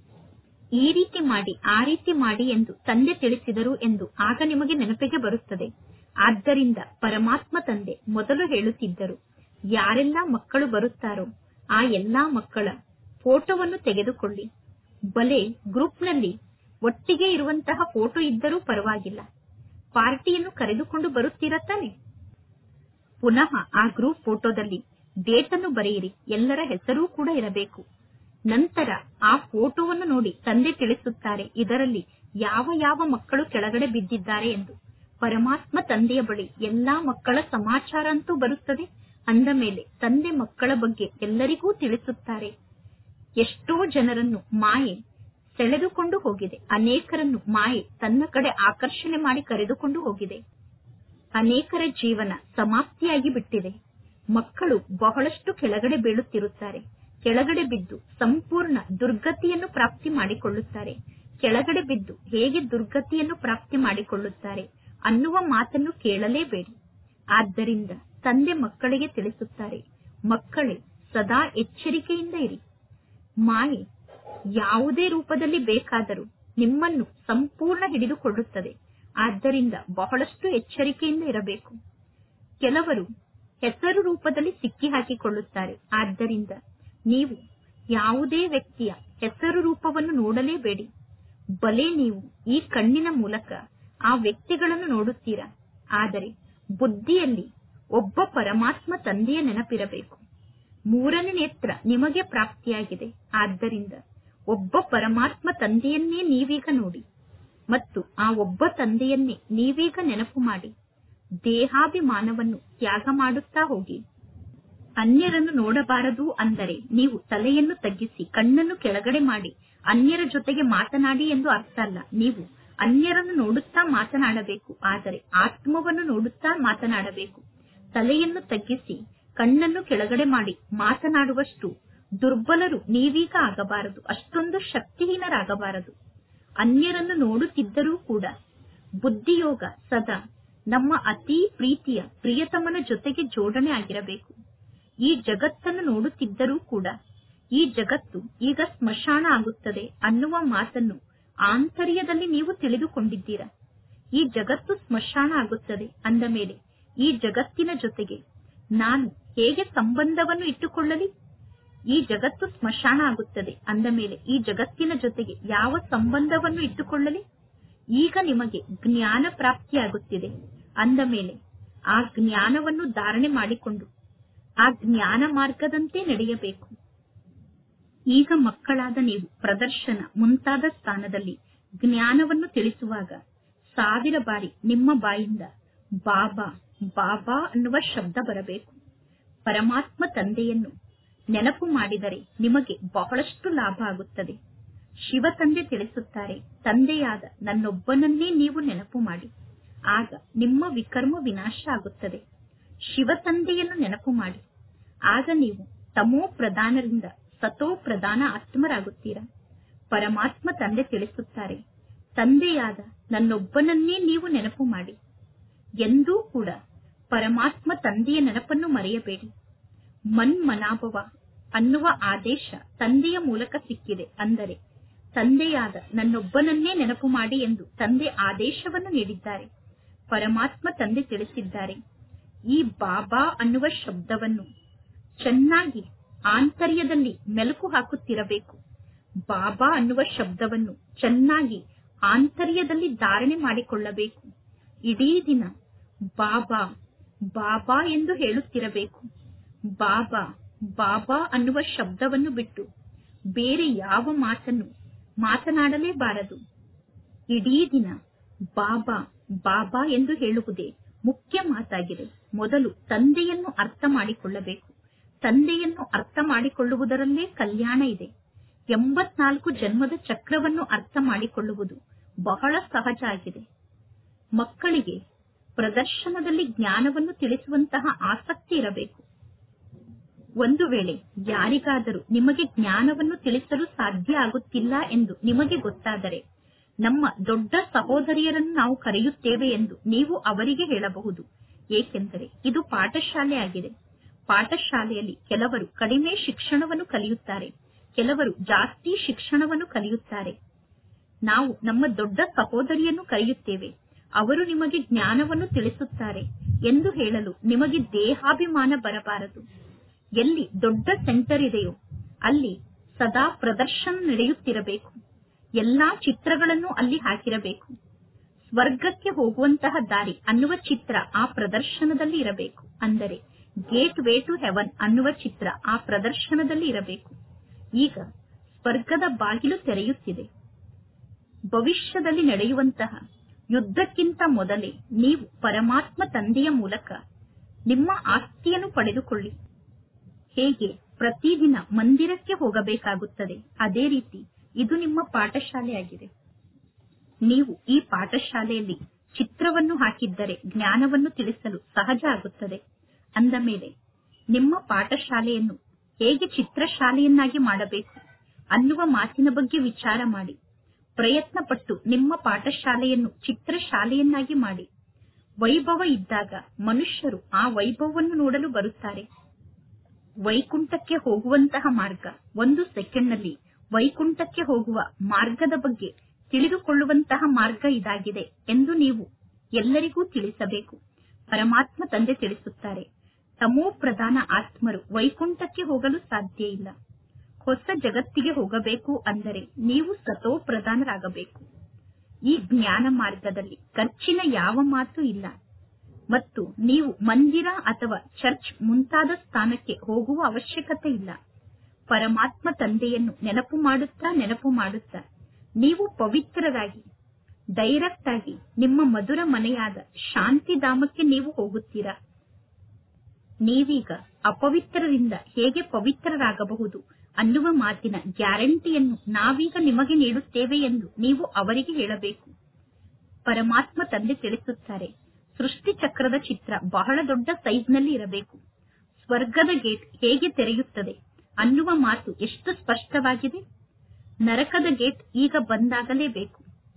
ಈ ರೀತಿ ಮಾಡಿ, ಆ ರೀತಿ ಮಾಡಿ ಎಂದು ತಂದೆ ತಿಳಿಸಿದರು ಎಂದು ಆಗ ನಿಮಗೆ ನೆನಪಿಗೆ ಬರುತ್ತದೆ. ಆದ್ದರಿಂದ ಪರಮಾತ್ಮ ತಂದೆ ಮೊದಲು ಹೇಳುತ್ತಿದ್ದರು, ಯಾರೆಲ್ಲ ಮಕ್ಕಳು ಬರುತ್ತಾರೋ ಆ ಎಲ್ಲಾ ಮಕ್ಕಳ ಫೋಟೋವನ್ನು ತೆಗೆದುಕೊಳ್ಳಿ. ಬಲೆ ಗ್ರೂಪ್ನಲ್ಲಿ ಒಟ್ಟಿಗೆ ಇರುವಂತಹ ಫೋಟೋ ಇದ್ದರೂ ಪರವಾಗಿಲ್ಲ, ಪಾರ್ಟಿಯನ್ನು ಕರೆದುಕೊಂಡು ಬರುತ್ತೀರ ತಾನೆ. ಪುನಃ ಆ ಗ್ರೂಪ್ ಫೋಟೋದಲ್ಲಿ ಡೇಟ್ ಅನ್ನು ಬರೆಯಿರಿ, ಎಲ್ಲರ ಹೆಸರೂ ಕೂಡ ಇರಬೇಕು. ನಂತರ ಆ ಫೋಟೋವನ್ನು ನೋಡಿ ತಂದೆ ತಿಳಿಸುತ್ತಾರೆ ಇದರಲ್ಲಿ ಯಾವ ಯಾವ ಮಕ್ಕಳು ಕೆಳಗಡೆ ಬಿದ್ದಿದ್ದಾರೆ ಎಂದು. ಪರಮಾತ್ಮ ತಂದೆಯ ಬಳಿ ಎಲ್ಲಾ ಮಕ್ಕಳ ಸಮಾಚಾರ ಅಂತೂ ಬರುತ್ತದೆ. ಅಂದ ಮೇಲೆ ತಂದೆ ಮಕ್ಕಳ ಬಗ್ಗೆ ಎಲ್ಲರಿಗೂ ತಿಳಿಸುತ್ತಾರೆ. ಎಷ್ಟೋ ಜನರನ್ನು ಮಾಯೆ ಸೆಳೆದುಕೊಂಡು ಹೋಗಿದೆ. ಅನೇಕರನ್ನು ಮಾಯೆ ತನ್ನ ಕಡೆ ಆಕರ್ಷಣೆ ಮಾಡಿ ಕರೆದುಕೊಂಡು ಹೋಗಿದೆ. ಅನೇಕರ ಜೀವನ ಸಮಾಪ್ತಿಯಾಗಿ ಬಿಟ್ಟಿದೆ. ಮಕ್ಕಳು ಬಹಳಷ್ಟು ಕೆಳಗಡೆ ಬೀಳುತ್ತಿರುತ್ತಾರೆ. ಕೆಳಗಡೆ ಬಿದ್ದು ಸಂಪೂರ್ಣ ದುರ್ಗತಿಯನ್ನು ಪ್ರಾಪ್ತಿ ಮಾಡಿಕೊಳ್ಳುತ್ತಾರೆ. ಕೆಳಗಡೆ ಬಿದ್ದು ಹೇಗೆ ದುರ್ಗತಿಯನ್ನು ಪ್ರಾಪ್ತಿ ಮಾಡಿಕೊಳ್ಳುತ್ತಾರೆ ಅನ್ನುವ ಮಾತನ್ನು ಕೇಳಲೇಬೇಡಿ. ಆದ್ದರಿಂದ ತಂದೆ ಮಕ್ಕಳಿಗೆ ತಿಳಿಸುತ್ತಾರೆ, ಮಕ್ಕಳೇ ಸದಾ ಎಚ್ಚರಿಕೆಯಿಂದ ಇರಿ. ಮಾಯೆ ಯಾವುದೇ ರೂಪದಲ್ಲಿ ಬೇಕಾದರೂ ನಿಮ್ಮನ್ನು ಸಂಪೂರ್ಣ ಹಿಡಿದುಕೊಳ್ಳುತ್ತದೆ. ಆದ್ದರಿಂದ ಬಹಳಷ್ಟು ಎಚ್ಚರಿಕೆಯಿಂದ ಇರಬೇಕು. ಕೆಲವರು ಹೆಸರು ರೂಪದಲ್ಲಿ ಸಿಕ್ಕಿ ಹಾಕಿಕೊಳ್ಳುತ್ತಾರೆ. ಆದ್ದರಿಂದ ನೀವು ಯಾವುದೇ ವ್ಯಕ್ತಿಯ ಹೆಸರು ರೂಪವನ್ನು ನೋಡಲೇಬೇಡಿ. ಬಲೆ ನೀವು ಈ ಕಣ್ಣಿನ ಮೂಲಕ ಆ ವ್ಯಕ್ತಿಗಳನ್ನು ನೋಡುತ್ತೀರಾ, ಆದರೆ ಬುದ್ಧಿಯಲ್ಲಿ ಒಬ್ಬ ಪರಮಾತ್ಮ ತಂದೆಯ ನೆನಪಿರಬೇಕು. ಮೂರನೇ ನೇತ್ರ ನಿಮಗೆ ಪ್ರಾಪ್ತಿಯಾಗಿದೆ. ಆದ್ದರಿಂದ ಒಬ್ಬ ಪರಮಾತ್ಮ ತಂದೆಯನ್ನೇ ನೀವೀಗ ನೋಡಿ. ಮತ್ತು ಆ ಒಬ್ಬ ತಂದೆಯನ್ನೇ ನೀವೀಗ ನೆನಪು ಮಾಡಿ ದೇಹಾಭಿಮಾನವನ್ನು ತ್ಯಾಗ ಮಾಡುತ್ತಾ ಹೋಗಿ. ಅನ್ಯರನ್ನು ನೋಡಬಾರದು ಅಂದರೆ ನೀವು ತಲೆಯನ್ನು ತಗ್ಗಿಸಿ ಕಣ್ಣನ್ನು ಕೆಳಗಡೆ ಮಾಡಿ ಅನ್ಯರ ಜೊತೆಗೆ ಮಾತನಾಡಿ ಎಂದು ಅರ್ಥ ಅಲ್ಲ. ನೀವು ಅನ್ಯರನ್ನು ನೋಡುತ್ತಾ ಮಾತನಾಡಬೇಕು, ಆದರೆ ಆತ್ಮವನ್ನು ನೋಡುತ್ತಾ ಮಾತನಾಡಬೇಕು. ತಲೆಯನ್ನು ತಗ್ಗಿಸಿ ಕಣ್ಣನ್ನು ಕೆಳಗಡೆ ಮಾಡಿ ಮಾತನಾಡುವಷ್ಟು ದುರ್ಬಲರು ನೀವೀಗ ಆಗಬಾರದು, ಅಷ್ಟೊಂದು ಶಕ್ತಿಹೀನರಾಗಬಾರದು. ಅನ್ಯರನ್ನು ನೋಡುತ್ತಿದ್ದರೂ ಕೂಡ ಬುದ್ಧಿಯೋಗ ಸದಾ ನಮ್ಮ ಅತೀ ಪ್ರೀತಿಯ ಪ್ರಿಯತಮನ ಜೊತೆಗೆ ಜೋಡಣೆ ಆಗಿರಬೇಕು. ಈ ಜಗತ್ತನ್ನು ನೋಡುತ್ತಿದ್ದರೂ ಕೂಡ ಈ ಜಗತ್ತು ಈಗ ಸ್ಮಶಾನ ಆಗುತ್ತದೆ ಅನ್ನುವ ಮಾತನ್ನು ಆಂತರ್ಯದಲ್ಲಿ ನೀವು ತಿಳಿದುಕೊಂಡಿದ್ದೀರಾ. ಈ ಜಗತ್ತು ಸ್ಮಶಾನ ಆಗುತ್ತದೆ ಅಂದ ಮೇಲೆ ಈ ಜಗತ್ತಿನ ಜೊತೆಗೆ ನಾನು ಹೇಗೆ ಸಂಬಂಧವನ್ನು ಇಟ್ಟುಕೊಳ್ಳಲಿ? ಈ ಜಗತ್ತು ಸ್ಮಶಾನ ಆಗುತ್ತದೆ ಅಂದ ಮೇಲೆ ಈ ಜಗತ್ತಿನ ಜೊತೆಗೆ ಯಾವ ಸಂಬಂಧವನ್ನು ಇಟ್ಟುಕೊಳ್ಳಲಿ? ಈಗ ನಿಮಗೆ ಜ್ಞಾನ ಪ್ರಾಪ್ತಿಯಾಗುತ್ತಿದೆ ಅಂದ ಮೇಲೆ ಆ ಜ್ಞಾನವನ್ನು ಧಾರಣೆ ಮಾಡಿಕೊಂಡು ಆ ಜ್ಞಾನ ಮಾರ್ಗದಂತೆ ನಡೆಯಬೇಕು. ಈಗ ಮಕ್ಕಳಾದ ನೀವು ಪ್ರದರ್ಶನ ಮುಂತಾದ ಸ್ಥಾನದಲ್ಲಿ ಜ್ಞಾನವನ್ನು ತಿಳಿಸುವಾಗ 1000 ಬಾರಿ ನಿಮ್ಮ ಬಾಯಿಂದ ಬಾಬಾ ಬಾಬಾ ಅನ್ನುವ ಶಬ್ದ ಬರಬೇಕು. ಪರಮಾತ್ಮ ತಂದೆಯನ್ನು ನೆನಪು ಮಾಡಿದರೆ ನಿಮಗೆ ಬಹಳಷ್ಟು ಲಾಭ ಆಗುತ್ತದೆ. ಶಿವ ತಂದೆ ತಿಳಿಸುತ್ತಾರೆ, ತಂದೆಯಾದ ನನ್ನೊಬ್ಬನನ್ನೇ ನೀವು ನೆನಪು ಮಾಡಿ, ಆಗ ನಿಮ್ಮ ವಿಕರ್ಮ ವಿನಾಶ ಆಗುತ್ತದೆ. ಶಿವ ತಂದೆಯನ್ನು ನೆನಪು ಮಾಡಿ, ಆಗ ನೀವು ತಮೋ ಪ್ರಧಾನರಿಂದ ಸತೋ ಪ್ರಧಾನ ಆತ್ಮರಾಗುತ್ತೀರಾ. ಪರಮಾತ್ಮ ತಂದೆ ತಿಳಿಸುತ್ತಾರೆ, ತಂದೆಯಾದ ನನ್ನೊಬ್ಬನನ್ನೇ ನೀವು ನೆನಪು ಮಾಡಿ. ಎಂದೂ ಕೂಡ ಪರಮಾತ್ಮ ತಂದೆಯ ನೆನಪನ್ನು ಮರೆಯಬೇಡಿ. ಮನ್ಮನಾಭವ ಅನ್ನುವ ಆದೇಶ ತಂದೆಯ ಮೂಲಕ ಸಿಕ್ಕಿದೆ. ಅಂದರೆ ತಂದೆಯಾದ ನನ್ನೊಬ್ಬನನ್ನೇ ನೆನಪು ಮಾಡಿ ಎಂದು ತಂದೆ ಆದೇಶವನ್ನು ನೀಡಿದ್ದಾರೆ. ಪರಮಾತ್ಮ ತಂದೆ ತಿಳಿಸಿದ್ದಾರೆ, ಈ ಬಾಬಾ ಅನ್ನುವ ಶಬ್ದವನ್ನು ಚೆನ್ನಾಗಿ ಆಂತರ್ಯದಲ್ಲಿ ಮೆಲುಕು ಹಾಕುತ್ತಿರಬೇಕು. ಬಾಬಾ ಅನ್ನುವ ಶಬ್ದವನ್ನು ಚೆನ್ನಾಗಿ ಆಂತರ್ಯದಲ್ಲಿ ಧಾರಣೆ ಮಾಡಿಕೊಳ್ಳಬೇಕು. ಇಡೀ ದಿನ ಬಾಬಾ ಬಾಬಾ ಎಂದು ಹೇಳುತ್ತಿರಬೇಕು. ಬಾಬಾ ಬಾಬಾ ಅನ್ನುವ ಶಬ್ದವನ್ನು ಬಿಟ್ಟು ಬೇರೆ ಯಾವ ಮಾತನ್ನು ಮಾತನಾಡಲೇಬಾರದು. ಇಡೀ ದಿನ ಬಾಬಾ ಬಾಬಾ ಎಂದು ಹೇಳುವುದೇ ಮುಖ್ಯ ಮಾತಾಗಿದೆ. ಮೊದಲು ತಂದೆಯನ್ನು ಅರ್ಥ ಮಾಡಿಕೊಳ್ಳಬೇಕು. ತಂದೆಯನ್ನು ಅರ್ಥ ಮಾಡಿಕೊಳ್ಳುವುದರಲ್ಲೇ ಕಲ್ಯಾಣ ಇದೆ. 84 ಜನ್ಮದ ಚಕ್ರವನ್ನು ಅರ್ಥ ಮಾಡಿಕೊಳ್ಳುವುದು ಬಹಳ ಸಹಜ ಆಗಿದೆ. ಮಕ್ಕಳಿಗೆ ಪ್ರದರ್ಶನದಲ್ಲಿ ಜ್ಞಾನವನ್ನು ತಿಳಿಸುವಂತಹ ಆಸಕ್ತಿ ಇರಬೇಕು. ಒಂದು ವೇಳೆ ಯಾರಿಗಾದರೂ ನಿಮಗೆ ಜ್ಞಾನವನ್ನು ತಿಳಿಸಲು ಸಾಧ್ಯ ಆಗುತ್ತಿಲ್ಲ ಎಂದು ನಿಮಗೆ ಗೊತ್ತಾದರೆ, ನಮ್ಮ ದೊಡ್ಡ ಸಹೋದರಿಯರನ್ನು ನಾವು ಕರೆಯುತ್ತೇವೆ ಎಂದು ನೀವು ಅವರಿಗೆ ಹೇಳಬಹುದು. ಏಕೆಂದರೆ ಇದು ಪಾಠಶಾಲೆ ಆಗಿದೆ. ಪಾಠಶಾಲೆಯಲ್ಲಿ ಕೆಲವರು ಕಡಿಮೆ ಶಿಕ್ಷಣವನ್ನು ಕಲಿಯುತ್ತಾರೆ, ಕೆಲವರು ಜಾಸ್ತಿ ಶಿಕ್ಷಣವನ್ನು ಕಲಿಯುತ್ತಾರೆ. ನಾವು ನಮ್ಮ ದೊಡ್ಡ ಸಹೋದರಿಯನ್ನು ಕರೆಯುತ್ತೇವೆ, ಅವರು ನಿಮಗೆ ಜ್ಞಾನವನ್ನು ತಿಳಿಸುತ್ತಾರೆ ಎಂದು ಹೇಳಲು ನಿಮಗೆ ದೇಹಾಭಿಮಾನ ಬರಬಾರದು. ಎಲ್ಲಿ ದೊಡ್ಡ ಸೆಂಟರ್ ಇದೆಯೋ ಅಲ್ಲಿ ಸದಾ ಪ್ರದರ್ಶನ ನಡೆಯುತ್ತಿರಬೇಕು. ಎಲ್ಲಾ ಚಿತ್ರಗಳನ್ನು ಅಲ್ಲಿ ಹಾಕಿರಬೇಕು. ಸ್ವರ್ಗಕ್ಕೆ ಹೋಗುವಂತಹ ದಾರಿ ಅನ್ನುವ ಚಿತ್ರ ಆ ಪ್ರದರ್ಶನದಲ್ಲಿ ಇರಬೇಕು. ಅಂದರೆ ಗೇಟ್ ವೇ ಟು ಹೆವನ್ ಅನ್ನುವ ಚಿತ್ರ ಆ ಪ್ರದರ್ಶನದಲ್ಲಿ ಇರಬೇಕು. ಈಗ ಸ್ವರ್ಗದ ಬಾಗಿಲು ತೆರೆಯುತ್ತಿದೆ. ಭವಿಷ್ಯದಲ್ಲಿ ನಡೆಯುವಂತಹ ಯುದ್ಧಕ್ಕಿಂತ ಮೊದಲೇ ನೀವು ಪರಮಾತ್ಮ ತಂದೆಯ ಮೂಲಕ ನಿಮ್ಮ ಆಸ್ತಿಯನ್ನು ಪಡೆದುಕೊಳ್ಳಿ. ಹೇಗೆ ಪ್ರತಿದಿನ ಮಂದಿರಕ್ಕೆ ಹೋಗಬೇಕಾಗುತ್ತದೆ, ಅದೇ ರೀತಿ ಇದು ನಿಮ್ಮ ಪಾಠಶಾಲೆಯಾಗಿದೆ. ನೀವು ಈ ಪಾಠಶಾಲೆಯಲ್ಲಿ ಚಿತ್ರವನ್ನು ಹಾಕಿದ್ದರೆ ಜ್ಞಾನವನ್ನು ತಿಳಿಸಲು ಸಹಜ ಆಗುತ್ತದೆ. ಅಂದ ಮೇಲೆ ನಿಮ್ಮ ಪಾಠಶಾಲೆಯನ್ನು ಹೇಗೆ ಚಿತ್ರಶಾಲೆಯನ್ನಾಗಿ ಮಾಡಬೇಕು ಅನ್ನುವ ಮಾತಿನ ಬಗ್ಗೆ ವಿಚಾರ ಮಾಡಿ. ಪ್ರಯತ್ನ ಪಟ್ಟು ನಿಮ್ಮ ಪಾಠಶಾಲೆಯನ್ನು ಚಿತ್ರಶಾಲೆಯನ್ನಾಗಿ ಮಾಡಿ. ವೈಭವ ಇದ್ದಾಗ ಮನುಷ್ಯರು ಆ ವೈಭವವನ್ನು ನೋಡಲು ಬರುತ್ತಾರೆ. ವೈಕುಂಠಕ್ಕೆ ಹೋಗುವಂತಹ ಮಾರ್ಗ, 1 ಸೆಕೆಂಡ್ನಲ್ಲಿ ವೈಕುಂಠಕ್ಕೆ ಹೋಗುವ ಮಾರ್ಗದ ಬಗ್ಗೆ ತಿಳಿದುಕೊಳ್ಳುವಂತಹ ಮಾರ್ಗ ಇದಾಗಿದೆ ಎಂದು ನೀವು ಎಲ್ಲರಿಗೂ ತಿಳಿಸಬೇಕು. ಪರಮಾತ್ಮ ತಂದೆ ತಿಳಿಸುತ್ತಾರೆ, ತಮೋ ಪ್ರಧಾನ ಆತ್ಮರು ವೈಕುಂಠಕ್ಕೆ ಹೋಗಲು ಸಾಧ್ಯ ಇಲ್ಲ. ಹೊಸ ಜಗತ್ತಿಗೆ ಹೋಗಬೇಕು ಅಂದರೆ ನೀವು ಸತೋ ಪ್ರಧಾನರಾಗಬೇಕು. ಈ ಜ್ಞಾನ ಮಾರ್ಗದಲ್ಲಿ ಖರ್ಚಿನ ಯಾವ ಮಾತು ಇಲ್ಲ ಮತ್ತು ನೀವು ಮಂದಿರ ಅಥವಾ ಚರ್ಚ್ ಮುಂತಾದ ಸ್ಥಾನಕ್ಕೆ ಹೋಗುವ ಅವಶ್ಯಕತೆ ಇಲ್ಲ. ಪರಮಾತ್ಮ ತಂದೆಯನ್ನು ನೆನಪು ಮಾಡುತ್ತಾ ನೀವು ಪವಿತ್ರರಾಗಿ ಡೈರೆಕ್ಟ್ ಆಗಿ ನಿಮ್ಮ ಮಧುರ ಮನೆಯಾದ ಶಾಂತಿಧಾಮಕ್ಕೆ ನೀವು ಹೋಗುತ್ತೀರಾ. ನೀವೀಗ ಅಪವಿತ್ರರಿಂದ ಹೇಗೆ ಪವಿತ್ರರಾಗಬಹುದು ಅನ್ನುವ ಮಾತಿನ ಗ್ಯಾರಂಟಿಯನ್ನು ನಾವೀಗ ನಿಮಗೆ ನೀಡುತ್ತೇವೆ ಎಂದು ನೀವು ಅವರಿಗೆ ಹೇಳಬೇಕು. ಪರಮಾತ್ಮ ತಂದೆ ತಿಳಿಸುತ್ತಾರೆ, ಸೃಷ್ಟಿ ಚಕ್ರದ ಚಿತ್ರ ಬಹಳ ದೊಡ್ಡ ಸೈಜ್ನಲ್ಲಿ ಇರಬೇಕು. ಸ್ವರ್ಗದ ಗೇಟ್ ಹೇಗೆ ತೆರೆಯುತ್ತದೆ ಅನ್ನುವ ಮಾತು ಎಷ್ಟು ಸ್ಪಷ್ಟವಾಗಿದೆ. ನರಕದ ಗೇಟ್ ಈಗ ಬಂದಾಗಲೇಬೇಕು.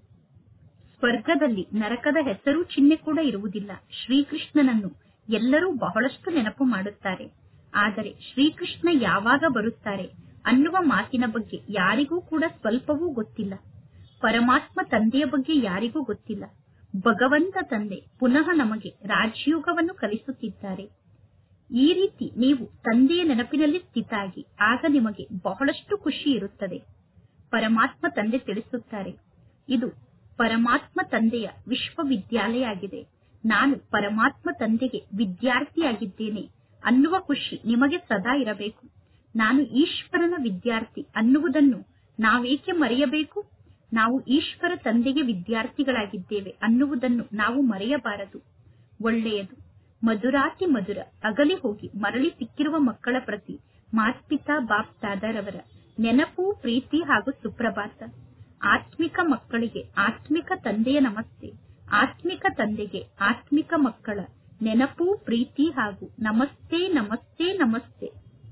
ಸ್ವರ್ಗದಲ್ಲಿ ನರಕದ ಹೆಸರು ಚಿಹ್ನೆ ಕೂಡ ಇರುವುದಿಲ್ಲ. ಶ್ರೀಕೃಷ್ಣನನ್ನು ಎಲ್ಲರೂ ಬಹಳಷ್ಟು ನೆನಪು ಮಾಡುತ್ತಾರೆ, ಆದರೆ ಶ್ರೀಕೃಷ್ಣ ಯಾವಾಗ ಬರುತ್ತಾರೆ ಅನ್ನುವ ಮಾತಿನ ಬಗ್ಗೆ ಯಾರಿಗೂ ಕೂಡ ಸ್ವಲ್ಪವೂ ಗೊತ್ತಿಲ್ಲ. ಪರಮಾತ್ಮ ತಂದೆಯ ಬಗ್ಗೆ ಯಾರಿಗೂ ಗೊತ್ತಿಲ್ಲ. ಭಗವಂತ ತಂದೆ ಪುನಃ ನಮಗೆ ರಾಜಯೋಗವನ್ನು ಕಲಿಸುತ್ತಿದ್ದಾರೆ. ಈ ರೀತಿ ನೀವು ತಂದೆಯ ನೆನಪಿನಲ್ಲಿ ಸ್ಥಿತಾಗಿ, ಆಗ ನಿಮಗೆ ಬಹಳಷ್ಟು ಖುಷಿ ಇರುತ್ತದೆ. ಪರಮಾತ್ಮ ತಂದೆ ತಿಳಿಸುತ್ತಾರೆ, ಇದು ಪರಮಾತ್ಮ ತಂದೆಯ ವಿಶ್ವವಿದ್ಯಾಲಯ ಆಗಿದೆ. ನಾನು ಪರಮಾತ್ಮ ತಂದೆಗೆ ವಿದ್ಯಾರ್ಥಿಯಾಗಿದ್ದೇನೆ ಅನ್ನುವ ಖುಷಿ ನಿಮಗೆ ಸದಾ ಇರಬೇಕು. ನಾನು ಈಶ್ವರನ ವಿದ್ಯಾರ್ಥಿ ಅನ್ನುವುದನ್ನು ನಾವೇಕೆ ಮರೆಯಬೇಕು? ನಾವು ಈಶ್ವರ ತಂದೆಗೆ ವಿದ್ಯಾರ್ಥಿಗಳಾಗಿದ್ದೇವೆ ಅನ್ನುವುದನ್ನು ನಾವು ಮರೆಯಬಾರದು. ಒಳ್ಳೆಯದು. ಮಧುರಾತಿ ಮಧುರ ಅಗಲಿ ಹೋಗಿ ಮರಳಿ ಸಿಕ್ಕಿರುವ ಮಕ್ಕಳ ಪ್ರತಿ ಮಾತ್ಪಿತಾ ಬಾಪ್ ದಾದಾರವರ ನೆನಪು, ಪ್ರೀತಿ ಹಾಗೂ ಸುಪ್ರಭಾತ. ಆತ್ಮಿಕ ಮಕ್ಕಳಿಗೆ ಆತ್ಮಿಕ ತಂದೆಯ ನಮಸ್ತೆ. ಆತ್ಮಿಕ ತಂದೆಗೆ ಆತ್ಮಿಕ ಮಕ್ಕಳ ನೆನಪು, ಪ್ರೀತಿ ಹಾಗೂ ನಮಸ್ತೆ ನಮಸ್ತೆ ನಮಸ್ತೆ.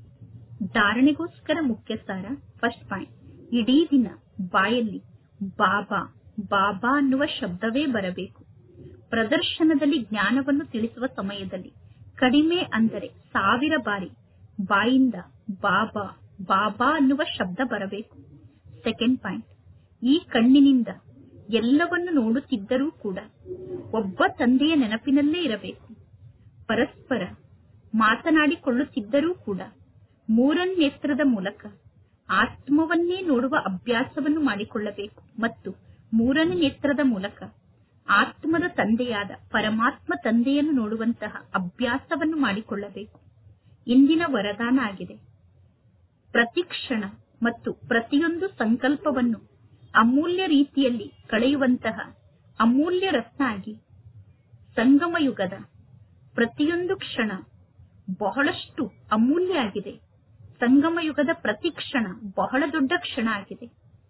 ಧಾರಣೆಗೋಸ್ಕರ ಮುಖ್ಯ ಸಾರ. ಫಸ್ಟ್ ಪಾಯಿಂಟ್, ಇಡೀ ದಿನ ಬಾಯಲ್ಲಿ ಬಾಬಾ ಬಾಬಾ ಅನ್ನುವ ಶಬ್ದವೇ ಬರಬೇಕು. ಪ್ರದರ್ಶನದಲ್ಲಿ ಜ್ಞಾನವನ್ನು ತಿಳಿಸುವ ಸಮಯದಲ್ಲಿ ಕಡಿಮೆ ಅಂದರೆ 1000 ಬಾರಿ ಬಾಯಿಂದ ಬಾಬಾ ಬಾಬಾ ಅನ್ನುವ ಶಬ್ದ ಬರಬೇಕು. ಸೆಕೆಂಡ್ ಪಾಯಿಂಟ್, ಈ ಕಣ್ಣಿನಿಂದ ಎಲ್ಲವನ್ನು ನೋಡುತ್ತಿದ್ದರೂ ಕೂಡ ಒಬ್ಬ ತಂದೆಯ ನೆನಪಿನಲ್ಲೇ ಇರಬೇಕು. ಪರಸ್ಪರ ಮಾತನಾಡಿಕೊಳ್ಳುತ್ತಿದ್ದರೂ ಕೂಡ ಮೂರನ್ನೇತ್ರದ ಮೂಲಕ ಆತ್ಮವನ್ನೇ ನೋಡುವ ಅಭ್ಯಾಸವನ್ನು ಮಾಡಿಕೊಳ್ಳಬೇಕು ಮತ್ತು ಮೂರನೇ ನೇತ್ರದ ಮೂಲಕ ಆತ್ಮದ ತಂದೆಯಾದ ಪರಮಾತ್ಮ ತಂದೆಯನ್ನು ನೋಡುವಂತಹ ಅಭ್ಯಾಸವನ್ನು ಮಾಡಿಕೊಳ್ಳಬೇಕು. ಇಂದಿನ ವರದಾನ ಆಗಿದೆ. ಪ್ರತಿಕ್ಷಣ ಮತ್ತು ಪ್ರತಿಯೊಂದು ಸಂಕಲ್ಪವನ್ನು ಅಮೂಲ್ಯ ರೀತಿಯಲ್ಲಿ ಕಳೆಯುವಂತಹ ಅಮೂಲ್ಯ ರತ್ನ ಆಗಿ, ಸಂಗಮ ಯುಗದ ಪ್ರತಿಯೊಂದು ಕ್ಷಣ ಬಹಳಷ್ಟು ಅಮೂಲ್ಯ ಆಗಿದೆ. ಸಂಗಮ ಯುಗದ ಪ್ರತಿ ಕ್ಷಣ ಬಹಳ ದೊಡ್ಡ ಕ್ಷಣ ಆಗಿದೆ.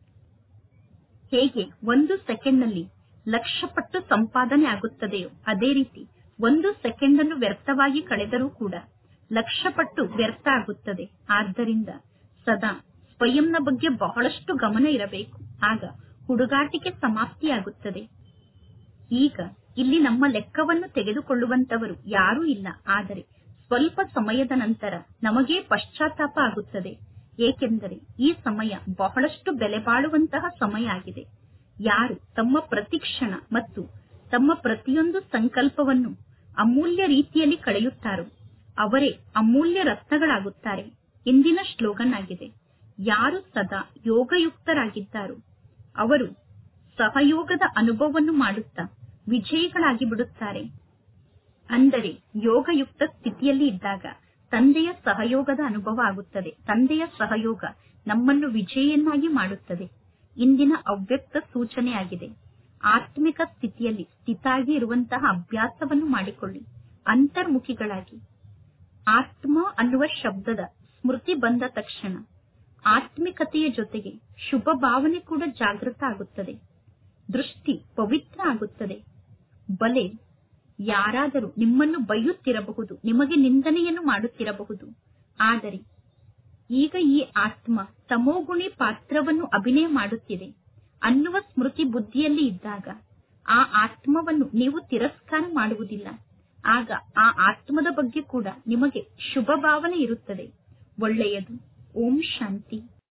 ಹೇಗೆ 1 ಸೆಕೆಂಡ್ನಲ್ಲಿ 1,00,000 ಪಟ್ಟು ಸಂಪಾದನೆ ಆಗುತ್ತದೆಯೋ ಅದೇ ರೀತಿ 1 ಸೆಕೆಂಡ್ ಅನ್ನು ವ್ಯರ್ಥವಾಗಿ ಕಳೆದರೂ ಕೂಡ 1,00,000 ಪಟ್ಟು ವ್ಯರ್ಥ ಆಗುತ್ತದೆ. ಆದ್ದರಿಂದ ಸದಾ ಸ್ವಯಂನ ಬಗ್ಗೆ ಬಹಳಷ್ಟು ಗಮನ ಇರಬೇಕು. ಆಗ ಹುಡುಗಾಟಿಕೆ ಸಮಾಪ್ತಿಯಾಗುತ್ತದೆ. ಈಗ ಇಲ್ಲಿ ನಮ್ಮ ಲೆಕ್ಕವನ್ನು ತೆಗೆದುಕೊಳ್ಳುವಂತವರು ಯಾರೂ ಇಲ್ಲ. ಆದರೆ ಸ್ವಲ್ಪ ಸಮಯದ ನಂತರ ನಮಗೇ ಪಶ್ಚಾತ್ತಾಪ ಆಗುತ್ತದೆ. ಏಕೆಂದರೆ ಈ ಸಮಯ ಬಹಳಷ್ಟು ಬೆಲೆ ಬಾಳುವಂತಹ ಸಮಯ ಆಗಿದೆ. ಯಾರು ತಮ್ಮ ಪ್ರತಿಕ್ಷಣ ಮತ್ತು ತಮ್ಮ ಪ್ರತಿಯೊಂದು ಸಂಕಲ್ಪವನ್ನು ಅಮೂಲ್ಯ ರೀತಿಯಲ್ಲಿ ಕಳೆಯುತ್ತಾರೋ ಅವರೇ ಅಮೂಲ್ಯ ರತ್ನಗಳಾಗುತ್ತಾರೆ. ಇಂದಿನ ಶ್ಲೋಗನ್ ಆಗಿದೆ, ಯಾರು ಸದಾ ಯೋಗಯುಕ್ತರಾಗಿದ್ದಾರೋ ಅವರು ಸಹಯೋಗದ ಅನುಭವವನ್ನು ಮಾಡುತ್ತಾ ವಿಜಯಿಗಳಾಗಿ ಬಿಡುತ್ತಾರೆ. ಅಂದರೆ ಯೋಗಯುಕ್ತ ಸ್ಥಿತಿಯಲ್ಲಿ ಇದ್ದಾಗ ತಂದೆಯ ಸಹಯೋಗದ ಅನುಭವ ಆಗುತ್ತದೆ. ತಂದೆಯ ಸಹಯೋಗ ನಮ್ಮನ್ನು ವಿಜಯಿಯನ್ನಾಗಿ ಮಾಡುತ್ತದೆ. ಇಂದಿನ ಅವ್ಯಕ್ತ ಸೂಚನೆಯಾಗಿದೆ. ಆತ್ಮಿಕ ಸ್ಥಿತಿಯಲ್ಲಿ ಸ್ಥಿತಾಗಿ ಇರುವಂತಹ ಅಭ್ಯಾಸವನ್ನು ಮಾಡಿಕೊಳ್ಳಿ. ಅಂತರ್ಮುಖಿಗಳಾಗಿ ಆತ್ಮ ಅನ್ನುವ ಶಬ್ದದ ಸ್ಮೃತಿ ಬಂದ ತಕ್ಷಣ ಆತ್ಮಿಕತೆಯ ಜೊತೆಗೆ ಶುಭ ಭಾವನೆ ಕೂಡ ಜಾಗೃತ ಆಗುತ್ತದೆ. ದೃಷ್ಟಿ ಪವಿತ್ರ ಆಗುತ್ತದೆ. ಬಲೆ ಯಾರಾದರೂ ನಿಮ್ಮನ್ನು ಬೈಯುತ್ತಿರಬಹುದು, ನಿಮಗೆ ನಿಂದನೆಯನ್ನು ಮಾಡುತ್ತಿರಬಹುದು. ಆದರೆ ಈಗ ಈ ಆತ್ಮ ತಮೋಗುಣಿ ಪಾತ್ರವನ್ನು ಅಭಿನಯ ಮಾಡುತ್ತಿದೆ ಅನ್ನುವ ಸ್ಮೃತಿ ಬುದ್ಧಿಯಲ್ಲಿ ಇದ್ದಾಗ ಆ ಆತ್ಮವನ್ನು ನೀವು ತಿರಸ್ಕಾರ ಮಾಡುವುದಿಲ್ಲ. ಆಗ ಆ ಆತ್ಮದ ಬಗ್ಗೆ ಕೂಡ ನಿಮಗೆ ಶುಭ ಭಾವನೆ ಇರುತ್ತದೆ. ಒಳ್ಳೆಯದು. ಓಂ ಶಾಂತಿ.